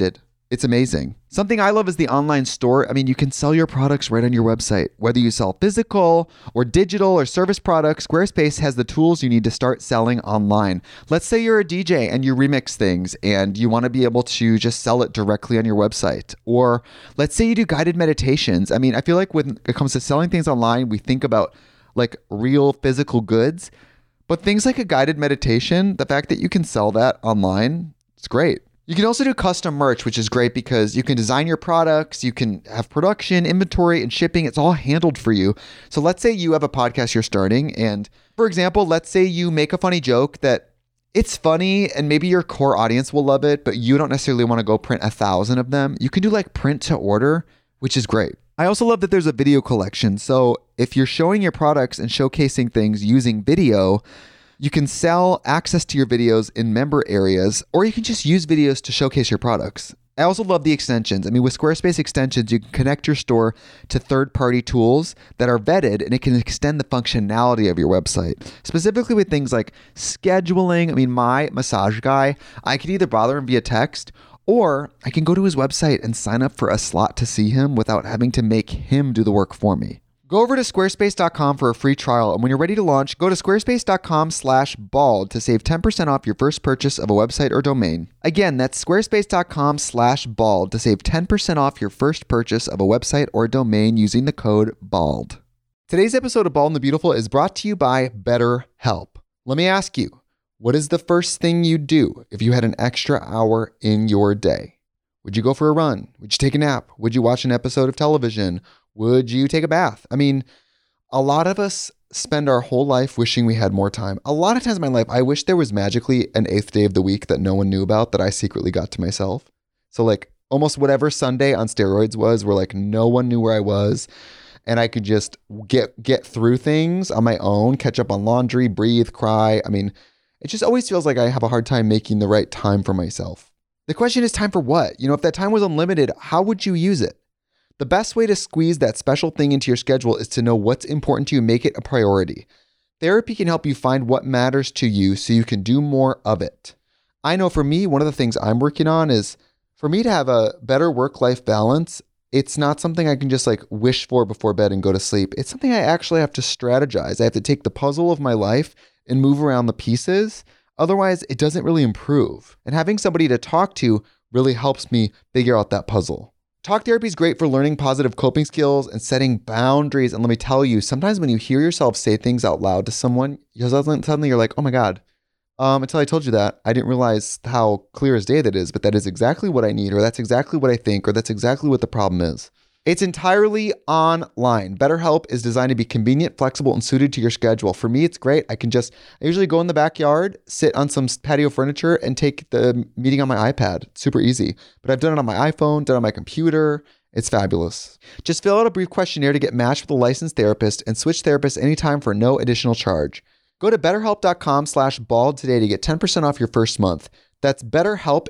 It's amazing. Something I love is the online store. I mean, you can sell your products right on your website. Whether you sell physical or digital or service products, Squarespace has the tools you need to start selling online. Let's say you're a DJ and you remix things and you want to be able to just sell it directly on your website. Or let's say you do guided meditations. I mean, I feel like when it comes to selling things online, we think about like real physical goods, but things like a guided meditation, the fact that you can sell that online, it's great. You can also do custom merch, which is great because you can design your products, you can have production, inventory, and shipping. It's all handled for you. So let's say you have a podcast you're starting, and for example, let's say you make a funny joke that it's funny and maybe your core audience will love it, but you don't necessarily want to go print 1,000 of them. You can do like print to order, which is great. I also love that there's a video collection. So if you're showing your products and showcasing things using video, you can sell access to your videos in member areas, or you can just use videos to showcase your products. I also love the extensions. I mean, with Squarespace extensions, you can connect your store to third-party tools that are vetted, and it can extend the functionality of your website. Specifically with things like scheduling. I mean, my massage guy, I can either bother him via text, or I can go to his website and sign up for a slot to see him without having to make him do the work for me. Go over to squarespace.com for a free trial, and when you're ready to launch, go to squarespace.com/bald to save 10% off your first purchase of a website or domain. Again, that's squarespace.com/bald to save 10% off your first purchase of a website or domain using the code BALD. Today's episode of Bald and the Beautiful is brought to you by BetterHelp. Let me ask you, what is the first thing you'd do if you had an extra hour in your day? Would you go for a run? Would you take a nap? Would you watch an episode of television? Would you take a bath? I mean, a lot of us spend our whole life wishing we had more time. A lot of times in my life, I wish there was magically an 8th day of the week that no one knew about that I secretly got to myself. So like almost whatever Sunday on steroids was, where like no one knew where I was and I could just get through things on my own, catch up on laundry, breathe, cry. I mean, it just always feels like I have a hard time making the right time for myself. The question is, time for what? You know, if that time was unlimited, how would you use it? The best way to squeeze that special thing into your schedule is to know what's important to you and make it a priority. Therapy can help you find what matters to you so you can do more of it. I know for me, one of the things I'm working on is for me to have a better work-life balance. It's not something I can just like wish for before bed and go to sleep. It's something I actually have to strategize. I have to take the puzzle of my life and move around the pieces. Otherwise, it doesn't really improve. And having somebody to talk to really helps me figure out that puzzle. Talk therapy is great for learning positive coping skills and setting boundaries. And let me tell you, sometimes when you hear yourself say things out loud to someone, suddenly you're like, oh my God, until I told you that, I didn't realize how clear as day that is, but that is exactly what I need, or that's exactly what I think, or that's exactly what the problem is. It's entirely online. BetterHelp is designed to be convenient, flexible, and suited to your schedule. For me, it's great. I usually go in the backyard, sit on some patio furniture, and take the meeting on my iPad. It's super easy. But I've done it on my iPhone, done it on my computer. It's fabulous. Just fill out a brief questionnaire to get matched with a licensed therapist and switch therapists anytime for no additional charge. Go to betterhelp.com/bald today to get 10% off your first month. That's betterhelp,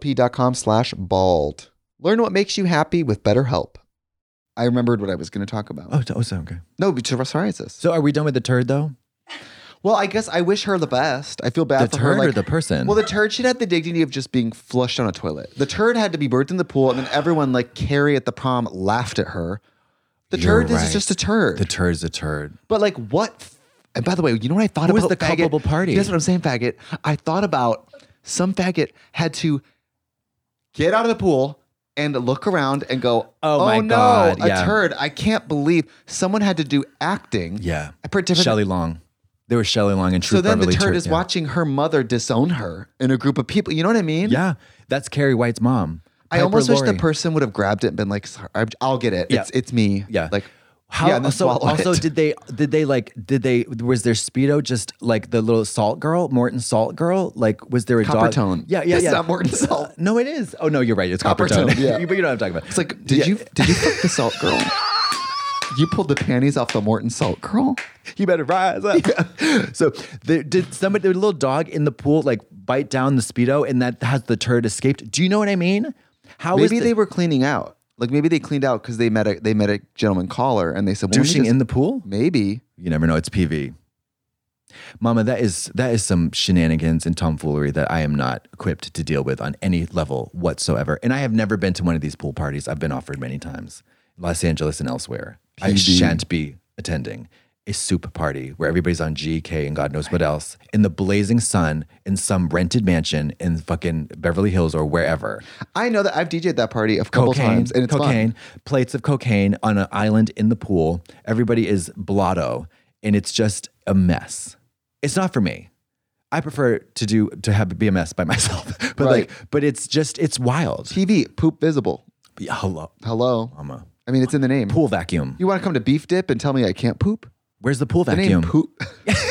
HELP.com/bald. Learn what makes you happy with BetterHelp. I remembered what I was going to talk about. Oh, okay. No, psoriasis. So are we done with the turd though? Well, I guess I wish her the best. I feel bad The for her. turd or the person? Well, the turd should have the dignity of just being flushed on a toilet. The turd had to be birthed in the pool, and then everyone, like Carrie at the prom, laughed at her. The You're turd right. is just a turd. The turd's a turd. But like what? And by the way, you know what I thought Who was about the faggot? culpable party? That's what I'm saying, faggot. I thought about some faggot had to get out of the pool and look around and go, Oh my no, God, a yeah. turd. I can't believe someone had to do acting. Yeah. I pretended- Shelley Long. There was Shelley Long and Truth So then the Beverly turd Turd, is yeah. watching her mother disown her in a group of people. You know what I mean? Yeah. That's Carrie White's mom. I Piper almost wish the Laurie. person would have grabbed it and been like, "Sorry, I'll get it. Yeah. It's me." Yeah. Like, How, yeah, and then swallow also it. was their Speedo just like the little salt girl, Morton Salt girl? Like, was there a Copper dog? Tone. Yeah. It's not Morton Salt. No, it is. Oh no, you're right. It's Copper Copper Tone. Tone, yeah. But you know what I'm talking about. It's like, did you fuck the salt girl? You pulled the panties off the Morton Salt girl? You better rise up. So did the little dog in the pool like bite down the Speedo and that has the turd escaped? Do you know what I mean? How Maybe they were cleaning out. Like maybe they cleaned out because they met a gentleman caller and they said, well, douching in the pool? Maybe. You never know. It's PV. Mama, that is some shenanigans and tomfoolery that I am not equipped to deal with on any level whatsoever. And I have never been to one of these pool parties. I've been offered many times, Los Angeles and elsewhere. I shan't be attending a soup party where everybody's on GK and God knows what else in the blazing sun in some rented mansion in fucking Beverly Hills or wherever. I know that I've DJ'd that party a couple times, and it's cocaine, fun. plates of cocaine on an island in the pool. Everybody is blotto, and it's just a mess. It's not for me. I prefer to be a mess by myself. But Right. but it's wild. TV, poop visible. Yeah, hello, Hello. I mean, it's in the name. pool vacuum. You want to come to Beef Dip and tell me I can't poop? Where's the pool The vacuum? name poop.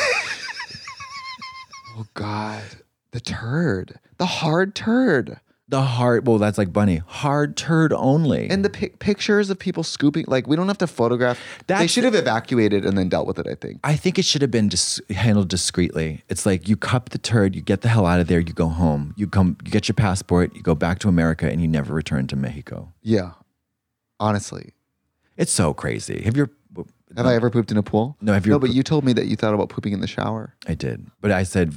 Oh God, the turd, the hard turd, The hard. Well, that's like bunny. Hard turd only. and the pictures of people scooping. Like, we don't have to photograph. They That's- should have evacuated and then dealt with it, I think. I think it should have been handled discreetly. It's like you cup the turd, you get the hell out of there, you go home, you get your passport, you go back to America, and you never return to Mexico. Yeah, honestly. It's so crazy. Have I ever pooped in a pool? No, have you- No, but you told me that you thought about pooping in the shower. I did, but I said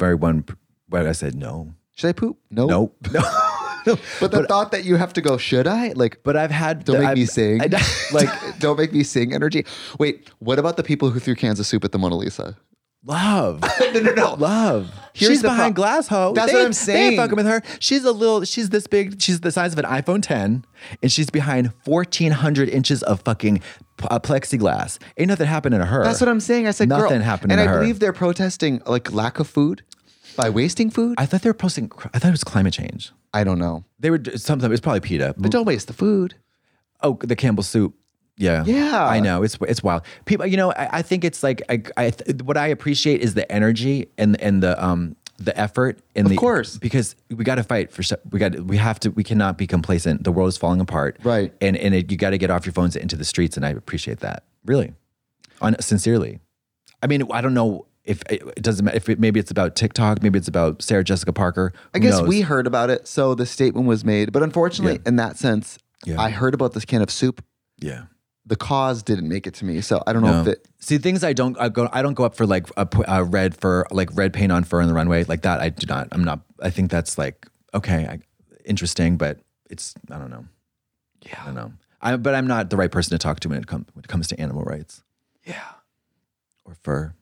no, Should I poop? No. no, no. But the thought that you have to go, should I? Like, But I've had. don't make me sing. I- Like, don't make me sing energy. Wait, what about the people who threw cans of soup at the Mona Lisa? Love. No. Love. Here's She's the behind pro- glass, ho. That's They- what I'm They saying. ain't fucking with her. She's this big. She's the size of an iPhone 10, and she's behind 1,400 inches of fucking plexiglass. Ain't nothing happening to her. That's what I'm saying. I said, Nothing girl. happened and to I her. believe they're protesting like lack of food by wasting food. I thought they were posting. I thought it was climate change. I don't know. They were something. It was probably PETA. But don't waste the food. Oh, the Campbell soup. Yeah. Yeah. I know. It's wild. People, I think it's like what I appreciate is the energy and the effort and Of course. because we got to fight for we cannot be complacent. The world is falling apart. Right. And you got to get off your phones into the streets, and I appreciate that. Really. Sincerely. I mean, I don't know if it doesn't matter maybe it's about TikTok, maybe it's about Sarah Jessica Parker. I Who guess knows? we heard about it, so the statement was made. But unfortunately, Yeah. in that sense, Yeah. I heard about this can of soup. Yeah. The cause didn't make it to me, so I don't know if it. See, things I don't go up for like a red fur, like red paint on fur on the runway like that. I do not. I'm not. I think that's like okay, interesting, but it's I don't know. Yeah, I don't know. But I'm not the right person to talk to when it comes to animal rights. Yeah. Or fur.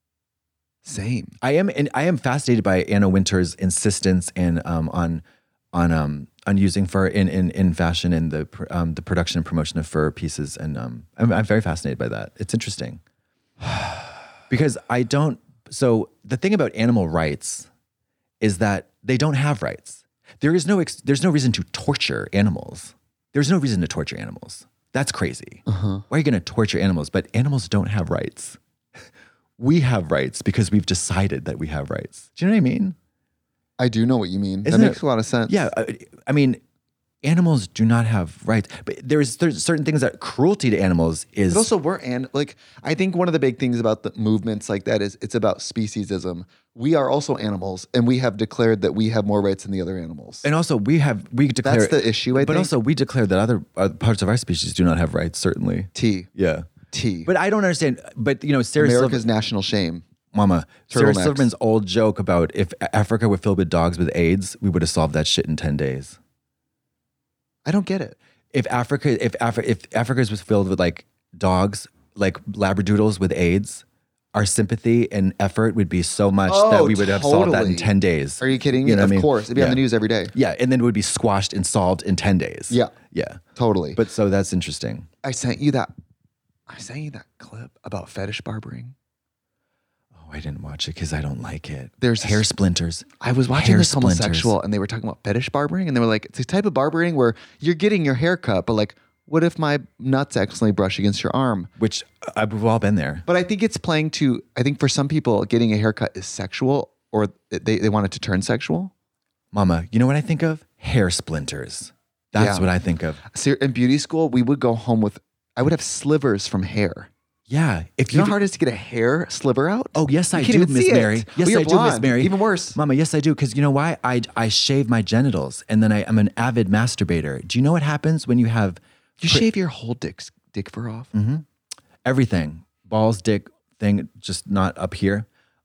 Same. I am fascinated by Anna Wintour's insistence on using fur in fashion and the production and promotion of fur pieces, and I'm very fascinated by that. It's interesting because I don't. So the thing about animal rights is that they don't have rights. There's no reason to torture animals. There's no reason to torture animals. That's crazy. Why are you going to torture animals? But animals don't have rights. We have rights because we've decided that we have rights. Do you know what I mean? I do know what you mean. Isn't that makes it- a lot of sense. Yeah, I mean, animals do not have rights, but there's certain things that cruelty to animals is. But also, I think one of the big things about the movements like that is it's about speciesism. We are also animals, and we have declared that we have more rights than the other animals. and also we declare That's the issue, I but think. also we declare that other parts of our species do not have rights. Certainly, T. yeah. T. But I don't understand. But Sarah America's national shame. Mama, Sarah Turtlenecks. Silverman's old joke about if Africa were filled with dogs with AIDS, we would have solved that shit in 10 days. I don't get it. If Africa was filled with like dogs, like labradoodles with AIDS, our sympathy and effort would be so much that we would have solved that in totally. 10 days. Are you kidding me? You know what Of I mean? course. It'd be on the Yeah. news every day. Yeah, and then it would be squashed and solved in 10 days. Yeah. Yeah. Totally. But so that's interesting. I sent you that clip about fetish barbering. Oh, I didn't watch it because I don't like it. There's hair splinters. I was watching Hair this splinters. homosexual and they were talking about fetish barbering, and they were like, it's a type of barbering where you're getting your hair cut, but like, what if my nuts accidentally brush against your arm? Which we've all been there. But I think it's playing to, I think for some people, getting a haircut is sexual, or they want it to turn sexual. Mama, you know what I think of? Hair splinters. That's Yeah. what I think of. So in beauty school, we would go home with, I would have slivers from hair. Yeah. If You know how hard it is to get a hair sliver out? Oh, yes, I You can't do, even Miss see it. Mary. Yes, Well, you're I do, Miss blonde. Mary. Even worse. Mama, yes, I do. Because you know why? I shave my genitals, and then I'm an avid masturbator. Do you know what happens when you have You shave your whole dick fur off? everything? Balls, dick, thing, just not up here.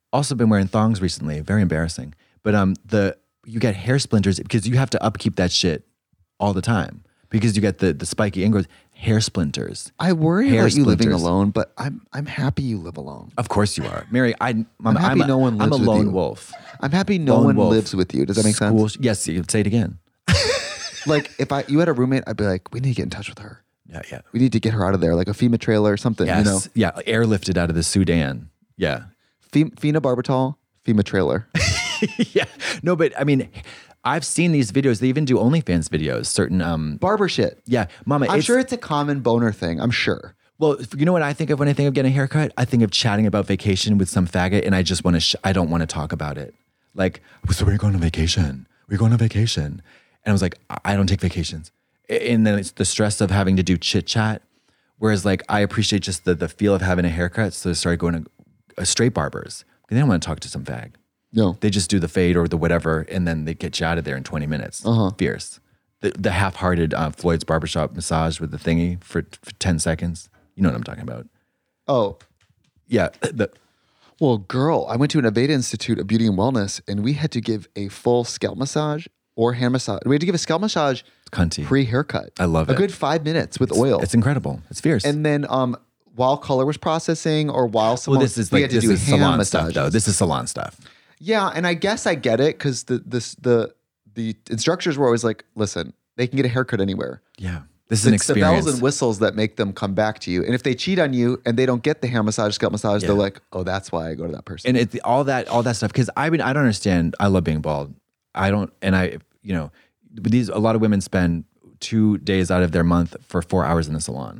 Also been wearing thongs recently. Very embarrassing. But you get hair splinters because you have to upkeep that shit all the time because you get the spiky ingrowth. Hair splinters. I worry Hair about you living splinters. alone, but I'm happy you live alone. Of course you are, Mary. I'm happy no one I'm lives a with lone you. wolf. I'm happy no Lone one wolf. lives with you. Does that make sense? Yes, you could say it again. Like if you had a roommate, I'd be like, we need to get in touch with her. Yeah. We need to get her out of there, like a FEMA trailer or something. Yes. You know, Yeah. Airlifted out of the Sudan. Yeah. phenobarbital, FEMA trailer. Yeah. No, but I mean, I've seen these videos. They even do OnlyFans videos. Certain Barber shit. Yeah, Mama. I'm sure it's a common boner thing. I'm sure. Well, you know what I think of when I think of getting a haircut? I think of chatting about vacation with some faggot, and I just want to. I don't want to talk about it. Like, so we're going on vacation. We're going on vacation, and I was like, I don't take vacations. And then it's the stress of having to do chit chat. Whereas, like, I appreciate just the feel of having a haircut. So I started going to straight barbers. They don't want to talk to some fag. No. They just do the fade or the whatever, and then they get you out of there in 20 minutes. Fierce. The half-hearted Floyd's barbershop massage with the thingy for 10 seconds. You know what I'm talking about. Oh, Yeah. well, girl, I went to an Aveda Institute of Beauty and Wellness, and we had to give a full scalp massage or hair massage. We had to give a scalp massage Cunty. pre-haircut. I love a it. good 5 minutes with oil. It's incredible. It's fierce. And then while color was processing or while someone this is we like had to this do is salon hand stuff though. massages. This is salon stuff. Yeah, and I guess I get it because the instructors were always like, listen, they can get a haircut anywhere. Yeah. This is an It's the experience. bells and whistles that make them come back to you. And if they cheat on you and they don't get the hair massage, scalp massage, Yeah. they're like, oh, that's why I go to that person. And it's all that stuff. Because I don't understand. I love being bald. I don't, and I, you know, a lot of women spend 2 days out of their month for 4 hours in the salon.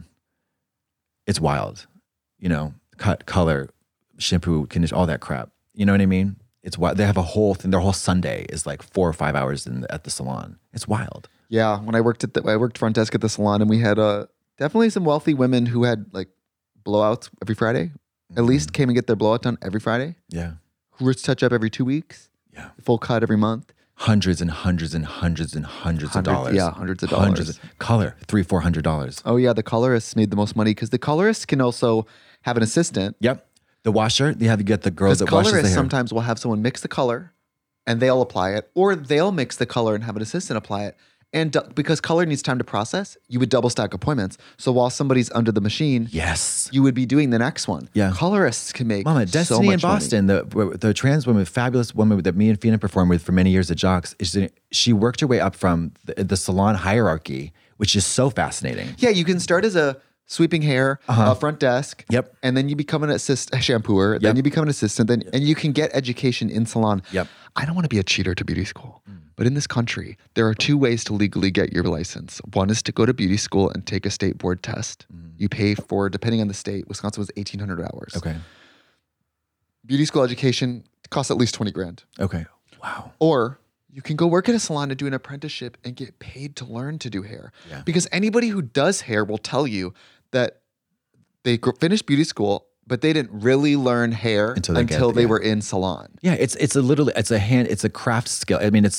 It's wild, you know, cut, color, shampoo, condition, all that crap. You know what I mean? It's wild. They have a whole thing. Their whole Sunday is like 4 or 5 hours at the salon. It's wild. Yeah, when I worked I worked front desk at the salon, and we had definitely some wealthy women who had like blowouts every Friday. At least came and get their blowout done every Friday. Yeah. Roots touch up every 2 weeks. Yeah. Full cut every month. Hundreds and hundreds and hundreds and hundreds of dollars. Yeah, hundreds of dollars. Color, $300-$400. Oh yeah, the colorists made the most money because the colorists can also have an assistant. Yep. The washer, you have to get the girl Because that washes the colorists hair. sometimes will have someone mix the color, and they'll apply it, or they'll mix the color and have an assistant apply it. And because color needs time to process, you would double stack appointments. So while somebody's under the machine, Yes. you would be doing the next one. Yeah. Colorists can make Mama, so Destiny much in Boston, the trans woman, fabulous woman that me and Fina performed with for many years at Jocks, she worked her way up from the salon hierarchy, which is so fascinating. money. Yeah, you can start as a sweeping hair, front desk. Yep. And then you become an shampooer. Then you become an assistant. And you can get education in salon. Yep. I don't want to be a cheater to beauty school. But in this country, there are 2 ways to legally get your license. One is to go to beauty school and take a state board test. You pay for, depending on the state, Wisconsin was 1,800 hours. Okay. Beauty school education costs at least 20 grand. Okay. Wow. Or you can go work at a salon and do an apprenticeship and get paid to learn to do hair. Yeah. Because anybody who does hair will tell you that they finished beauty school, but they didn't really learn hair Until they were in salon. Yeah, it's a craft skill. I mean, it's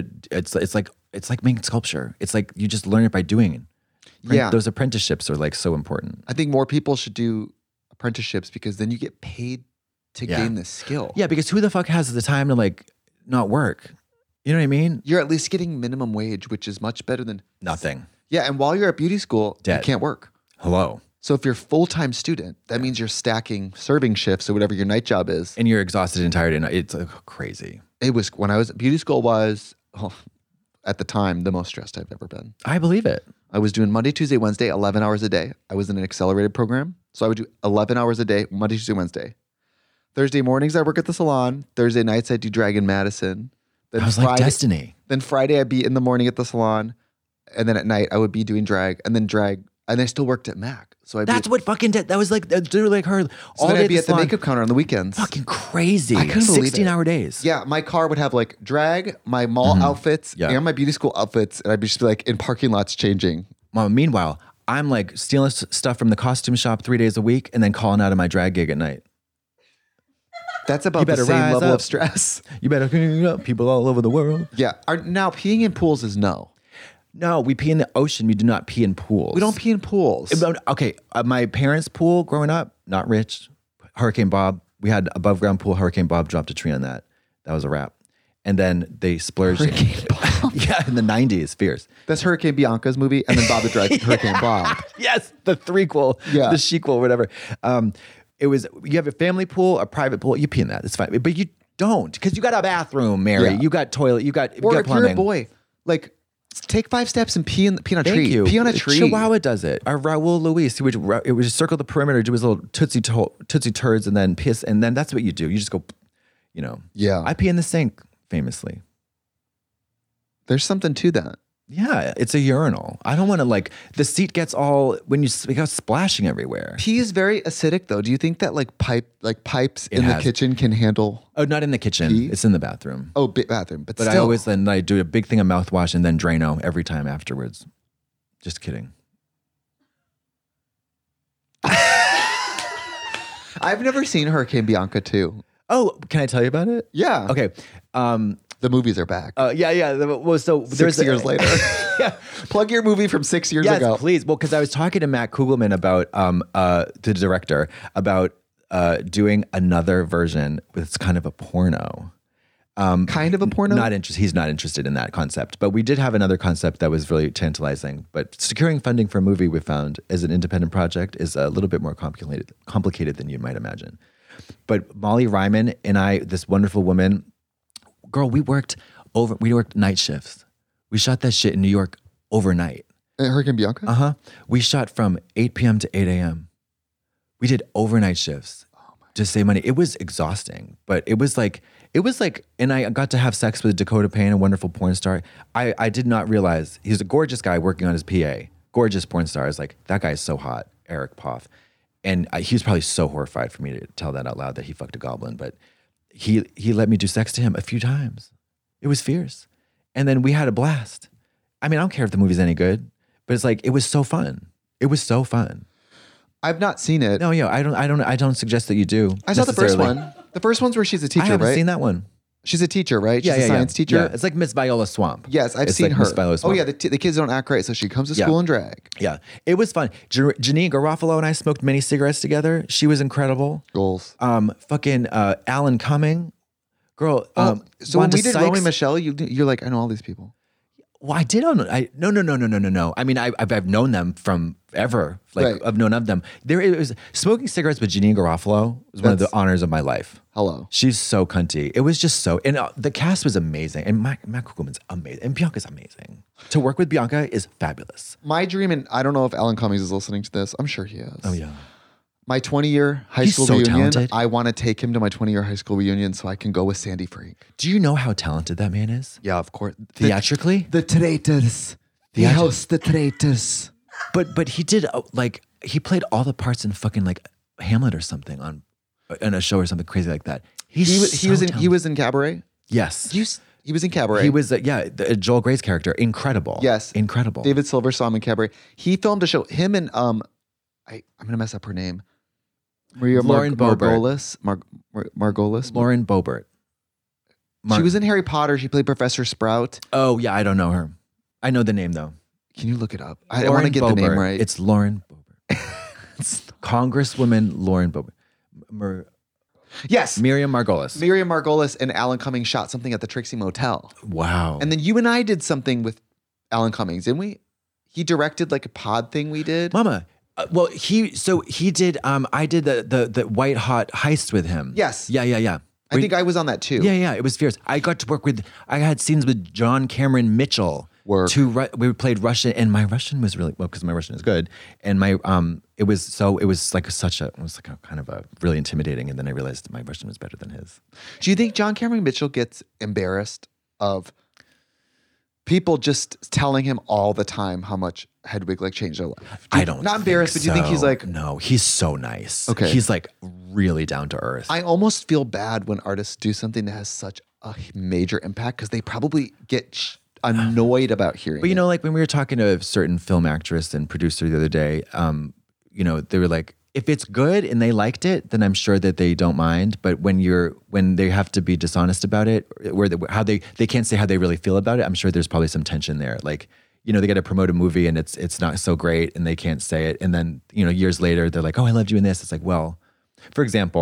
like making sculpture. It's like you just learn it by doing it. Yeah. Those apprenticeships are like so important. I think more people should do apprenticeships because then you get paid to Yeah. gain the skill. Yeah, because who the fuck has the time to like not work? You know what I mean? You're at least getting minimum wage, which is much better than Nothing. Yeah, and while you're at beauty school, Dead. you can't work. Hello. So if you're a full-time student, that means you're stacking serving shifts or whatever your night job is. And you're exhausted and tired, and it's crazy. It was when I was at beauty school was at the time the most stressed I've ever been. I believe it. I was doing Monday, Tuesday, Wednesday, 11 hours a day. I was in an accelerated program. So I would do 11 hours a day, Monday, Tuesday, Wednesday. Thursday mornings, I work at the salon. Thursday nights, I do drag in Madison. Then I was like Destiny. Then Friday, I'd be in the morning at the salon. And then at night, I would be doing drag. And then drag. And I still worked at MAC. So I'd That's be, what fucking did. That was like literally like her. so All then day I'd be at the salon. makeup counter on the weekends. Fucking crazy. I couldn't believe it. 16-hour days. Yeah, my car would have like drag, my mall outfits, Yeah. and my beauty school outfits. And I'd be just like in parking lots changing. Mama, meanwhile, I'm like stealing stuff from the costume shop 3 days a week and then calling out of my drag gig at night. That's about You the better same rise level up. of stress. You better clean up people all over the world. Yeah. Now, peeing in pools is no. No, we pee in the ocean. We do not pee in pools. We don't pee in pools. Okay, my parents' pool growing up, not rich. Hurricane Bob, We had above ground pool. Hurricane Bob dropped a tree on that. That was a wrap. And then they splurged. Hurricane Bob. Yeah, in the 90s, fierce. That's Hurricane Bianca's movie, and then Bob the Drag Hurricane Bob. Yes, the threequel, Yeah. the sequel, whatever. It was, you have a family pool, a private pool, you pee in that, it's fine. But you don't, because you got a bathroom, Mary. Yeah. You got toilet, you got Or got if you're a plumbing. boy, like take 5 steps and pee on a Thank tree. you. Pee on a tree. Chihuahua does it. Our Raul Luis, he would just circle the perimeter, do his little tootsie turds, and then piss, and then that's what you do. You just go, Yeah. I pee in the sink, famously. There's something to that. Yeah, it's a urinal. I don't want to the seat gets all it goes splashing everywhere. Pee is very acidic, though. Do you think that pipes It in the has. kitchen can handle? Oh, not in the kitchen. Pee? It's in the bathroom. Oh, bathroom, but But still. I always I do a big thing of mouthwash and then Drano every time afterwards. Just kidding. I've never seen Hurricane Bianca 2. Oh, can I tell you about it? Yeah. Okay. The movies are back. Yeah. Well, so 6 years later. Yeah. Plug your movie from 6 years Yes, ago. please. Well, because I was talking to Matt Kugelman about the director about doing another version with kind of a porno. Kind of a porno? He's not interested in that concept. But we did have another concept that was really tantalizing. But securing funding for a movie, we found, as an independent project is a little bit more complicated than you might imagine. But Molly Ryman and I, this wonderful woman, girl, we worked night shifts. We shot that shit in New York overnight. Hurricane Bianca? Uh-huh. We shot from 8 p.m. to 8 a.m. We did overnight shifts to save money. It was exhausting, but it was like, and I got to have sex with Dakota Payne, a wonderful porn star. I did not realize, he's a gorgeous guy working on his PA. Gorgeous porn star. I was like, that guy is so hot, Eric Poff. And he was probably so horrified for me to tell that out loud that he fucked a goblin, but he let me do sex to him a few times. It was fierce. And then we had a blast. I mean, I don't care if the movie's any good, but it's like, it was so fun. It was so fun. I've not seen it. No, I don't suggest that you do. I saw the first necessarily. one. The first one's where she's a teacher, I haven't right? seen that one. She's a teacher, right? She's a science teacher. Yeah, it's like Miss Viola Swamp. Yes, I've It's seen like her. Miss Viola Oh Swamp. yeah, the kids don't act right, so she comes to Yeah. school in drag. Yeah, it was fun. Janine Garofalo and I smoked many cigarettes together. She was incredible. Goals. Fucking Alan Cumming, girl. So when Wanda we did Sykes. Romy Michelle, you're like, I know all these people. Well, I did. No. I mean, I've known them from ever. Right. I've known of them. It was smoking cigarettes with Janine Garofalo was one of the honors of my life. Hello. She's so cunty. It was just so, and the cast was amazing. And Matt Kugelman's amazing. And Bianca's amazing. To work with Bianca is fabulous. My dream, and I don't know if Alan Cummings is listening to this. I'm sure he is. Oh yeah. My 20-year high He's school so reunion. talented. I want to take him to my 20-year high school reunion so I can go with Sandy Freak. Do you know how talented that man is? Yeah, of course. Theatrically? The traitors. The house, the traitors. But he did he played all the parts in fucking like Hamlet or something in a show or something crazy like that. He was in Cabaret. Yes. He was in Cabaret. He was Joel Gray's character, incredible. Yes. Incredible. David Silver saw him in Cabaret. He filmed a show. Him and I'm gonna mess up her name. Maria Lauren Margolis. Margolis. Lauren Boebert. She was in Harry Potter. She played Professor Sprout. Oh yeah, I don't know her. I know the name though. Can you look it up? I want to get the name Boebert. right. It's Lauren Boebert. Congresswoman Lauren Boebert. Yes. Miriam Margolis. Miriam Margolis and Alan Cummings shot something at the Trixie Motel. Wow. And then you and I did something with Alan Cummings, didn't we? He directed like a pod thing we did. Mama. Well, he did. I did the White Hot heist with him. Yes. Yeah. I think I was on that too. Yeah. It was fierce. I got to work with. I had scenes with John Cameron Mitchell. Work. We played Russian, and my Russian was really well because my Russian is good. And my it was like a kind of a really intimidating. And then I realized my Russian was better than his. Do you think John Cameron Mitchell gets embarrassed of people just telling him all the time how much Hedwig changed their life? I don't. Not embarrassed, but do you think he's like? No, he's so nice. Okay. He's really down to earth. I almost feel bad when artists do something that has such a major impact because they probably get annoyed about hearing. But you it. know, when we were talking to a certain film actress and producer the other day, they were like, if it's good and they liked it, then I'm sure that they don't mind. But when they have to be dishonest about it, how they can't say how they really feel about it, I'm sure there's probably some tension there. They got to promote a movie and it's not so great and they can't say it. And then, years later, they're like, oh, I loved you in this. It's like, well, for example,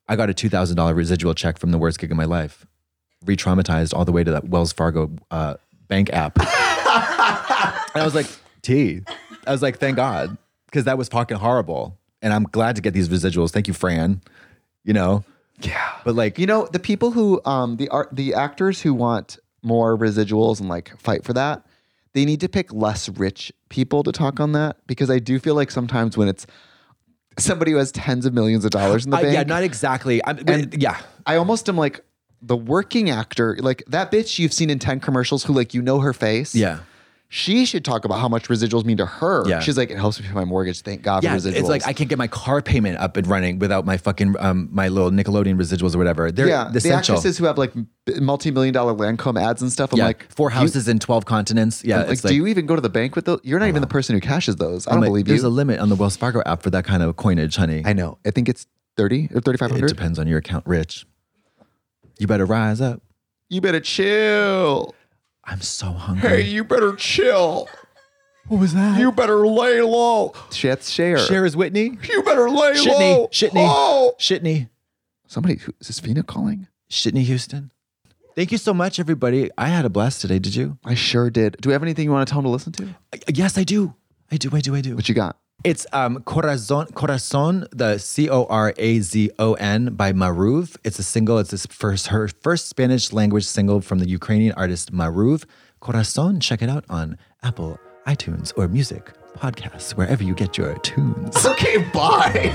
I got a $2,000 residual check from the worst gig of my life. Re-traumatized all the way to that Wells Fargo bank app. And I was like, I was like, thank God. Because that was fucking horrible. And I'm glad to get these residuals. Thank you, Fran. You know? Yeah. But like, You know, the people who, the actors who want more residuals and like fight for that, they need to pick less rich people to talk on that, because I do feel like sometimes when it's somebody who has tens of millions of dollars in the bank. yeah, not exactly. Yeah. I almost am like the working actor, like that bitch you've seen in 10 commercials who like, you know her face. Yeah. She should talk about how much residuals mean to her. Yeah. She's like, it helps me pay my mortgage. Thank God Yeah, for residuals. it's like I can't get my car payment up and running without my fucking my little Nickelodeon residuals or whatever. They're the essential. actresses who have like multi-million-dollar Lancome ads and stuff. I'm Yeah, like, 4 houses in 12 continents. Yeah, like, do you even go to the bank with those? You're not even the person who cashes those. I don't believe There's a you. limit on the Wells Fargo app for that kind of coinage, honey. I know. I think it's 30 or It 3,500. depends on your account, Rich. You better rise up. You better chill. I'm so hungry. you better chill. What was that? You better lay low. That's Cher. Cher is Whitney. You better lay low. Shitney. Oh. Shitney. Somebody, is this Vina calling? Shitney Houston. Thank you so much, everybody. I had a blast today. Did you? I sure did. Do we have anything you want to tell them to listen to? Yes, I do. I do. What you got? It's Corazon, the Corazon by Maruv. It's a single. It's her first Spanish language single from the Ukrainian artist Maruv. Corazon, check it out on Apple, iTunes, or music podcasts, wherever you get your tunes. Okay, bye.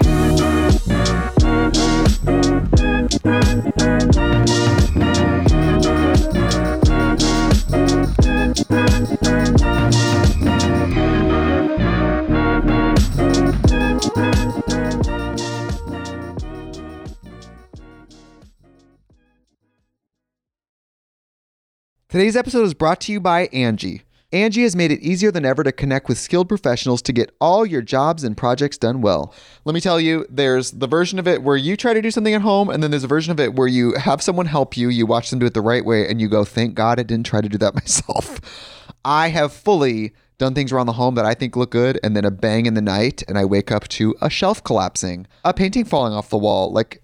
Today's episode is brought to you by Angie. Angie has made it easier than ever to connect with skilled professionals to get all your jobs and projects done well. Let me tell you, there's the version of it where you try to do something at home, and then there's a version of it where you have someone help you, you watch them do it the right way, and you go, thank God I didn't try to do that myself. I have fully done things around the home that I think look good, and then a bang in the night, and I wake up to a shelf collapsing, a painting falling off the wall. Like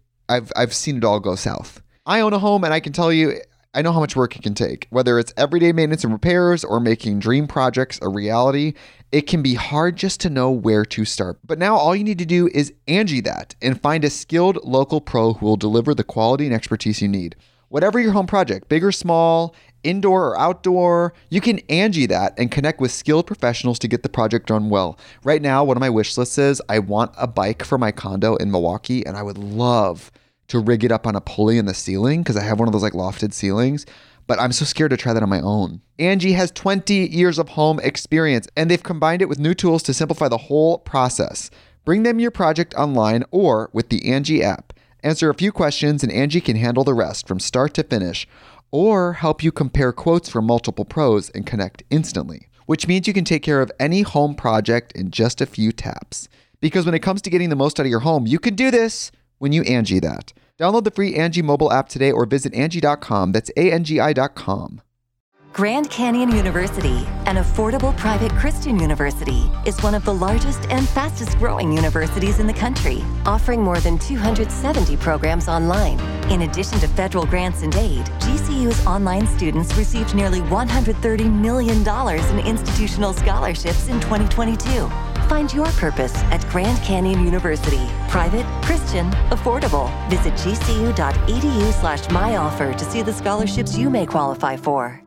I've seen it all go south. I own a home, and I can tell you, I know how much work it can take. Whether it's everyday maintenance and repairs or making dream projects a reality, it can be hard just to know where to start. But now all you need to do is Angie that and find a skilled local pro who will deliver the quality and expertise you need. Whatever your home project, big or small, indoor or outdoor, you can Angie that and connect with skilled professionals to get the project done well. Right now, one of my wish lists is I want a bike for my condo in Milwaukee, and I would love to rig it up on a pulley in the ceiling because I have one of those like lofted ceilings, but I'm so scared to try that on my own. Angie has 20 years of home experience, and they've combined it with new tools to simplify the whole process. Bring them your project online or with the Angie app. Answer a few questions and Angie can handle the rest from start to finish, or help you compare quotes from multiple pros and connect instantly, which means you can take care of any home project in just a few taps. Because when it comes to getting the most out of your home, you can do this when you Angie that. Download the free Angie mobile app today or visit Angie.com. That's ANGI.com. Grand Canyon University, an affordable private Christian university, is one of the largest and fastest growing universities in the country, offering more than 270 programs online. In addition to federal grants and aid, GCU's online students received nearly $130 million in institutional scholarships in 2022. Find your purpose at Grand Canyon University. Private, Christian, affordable. Visit gcu.edu/myoffer to see the scholarships you may qualify for.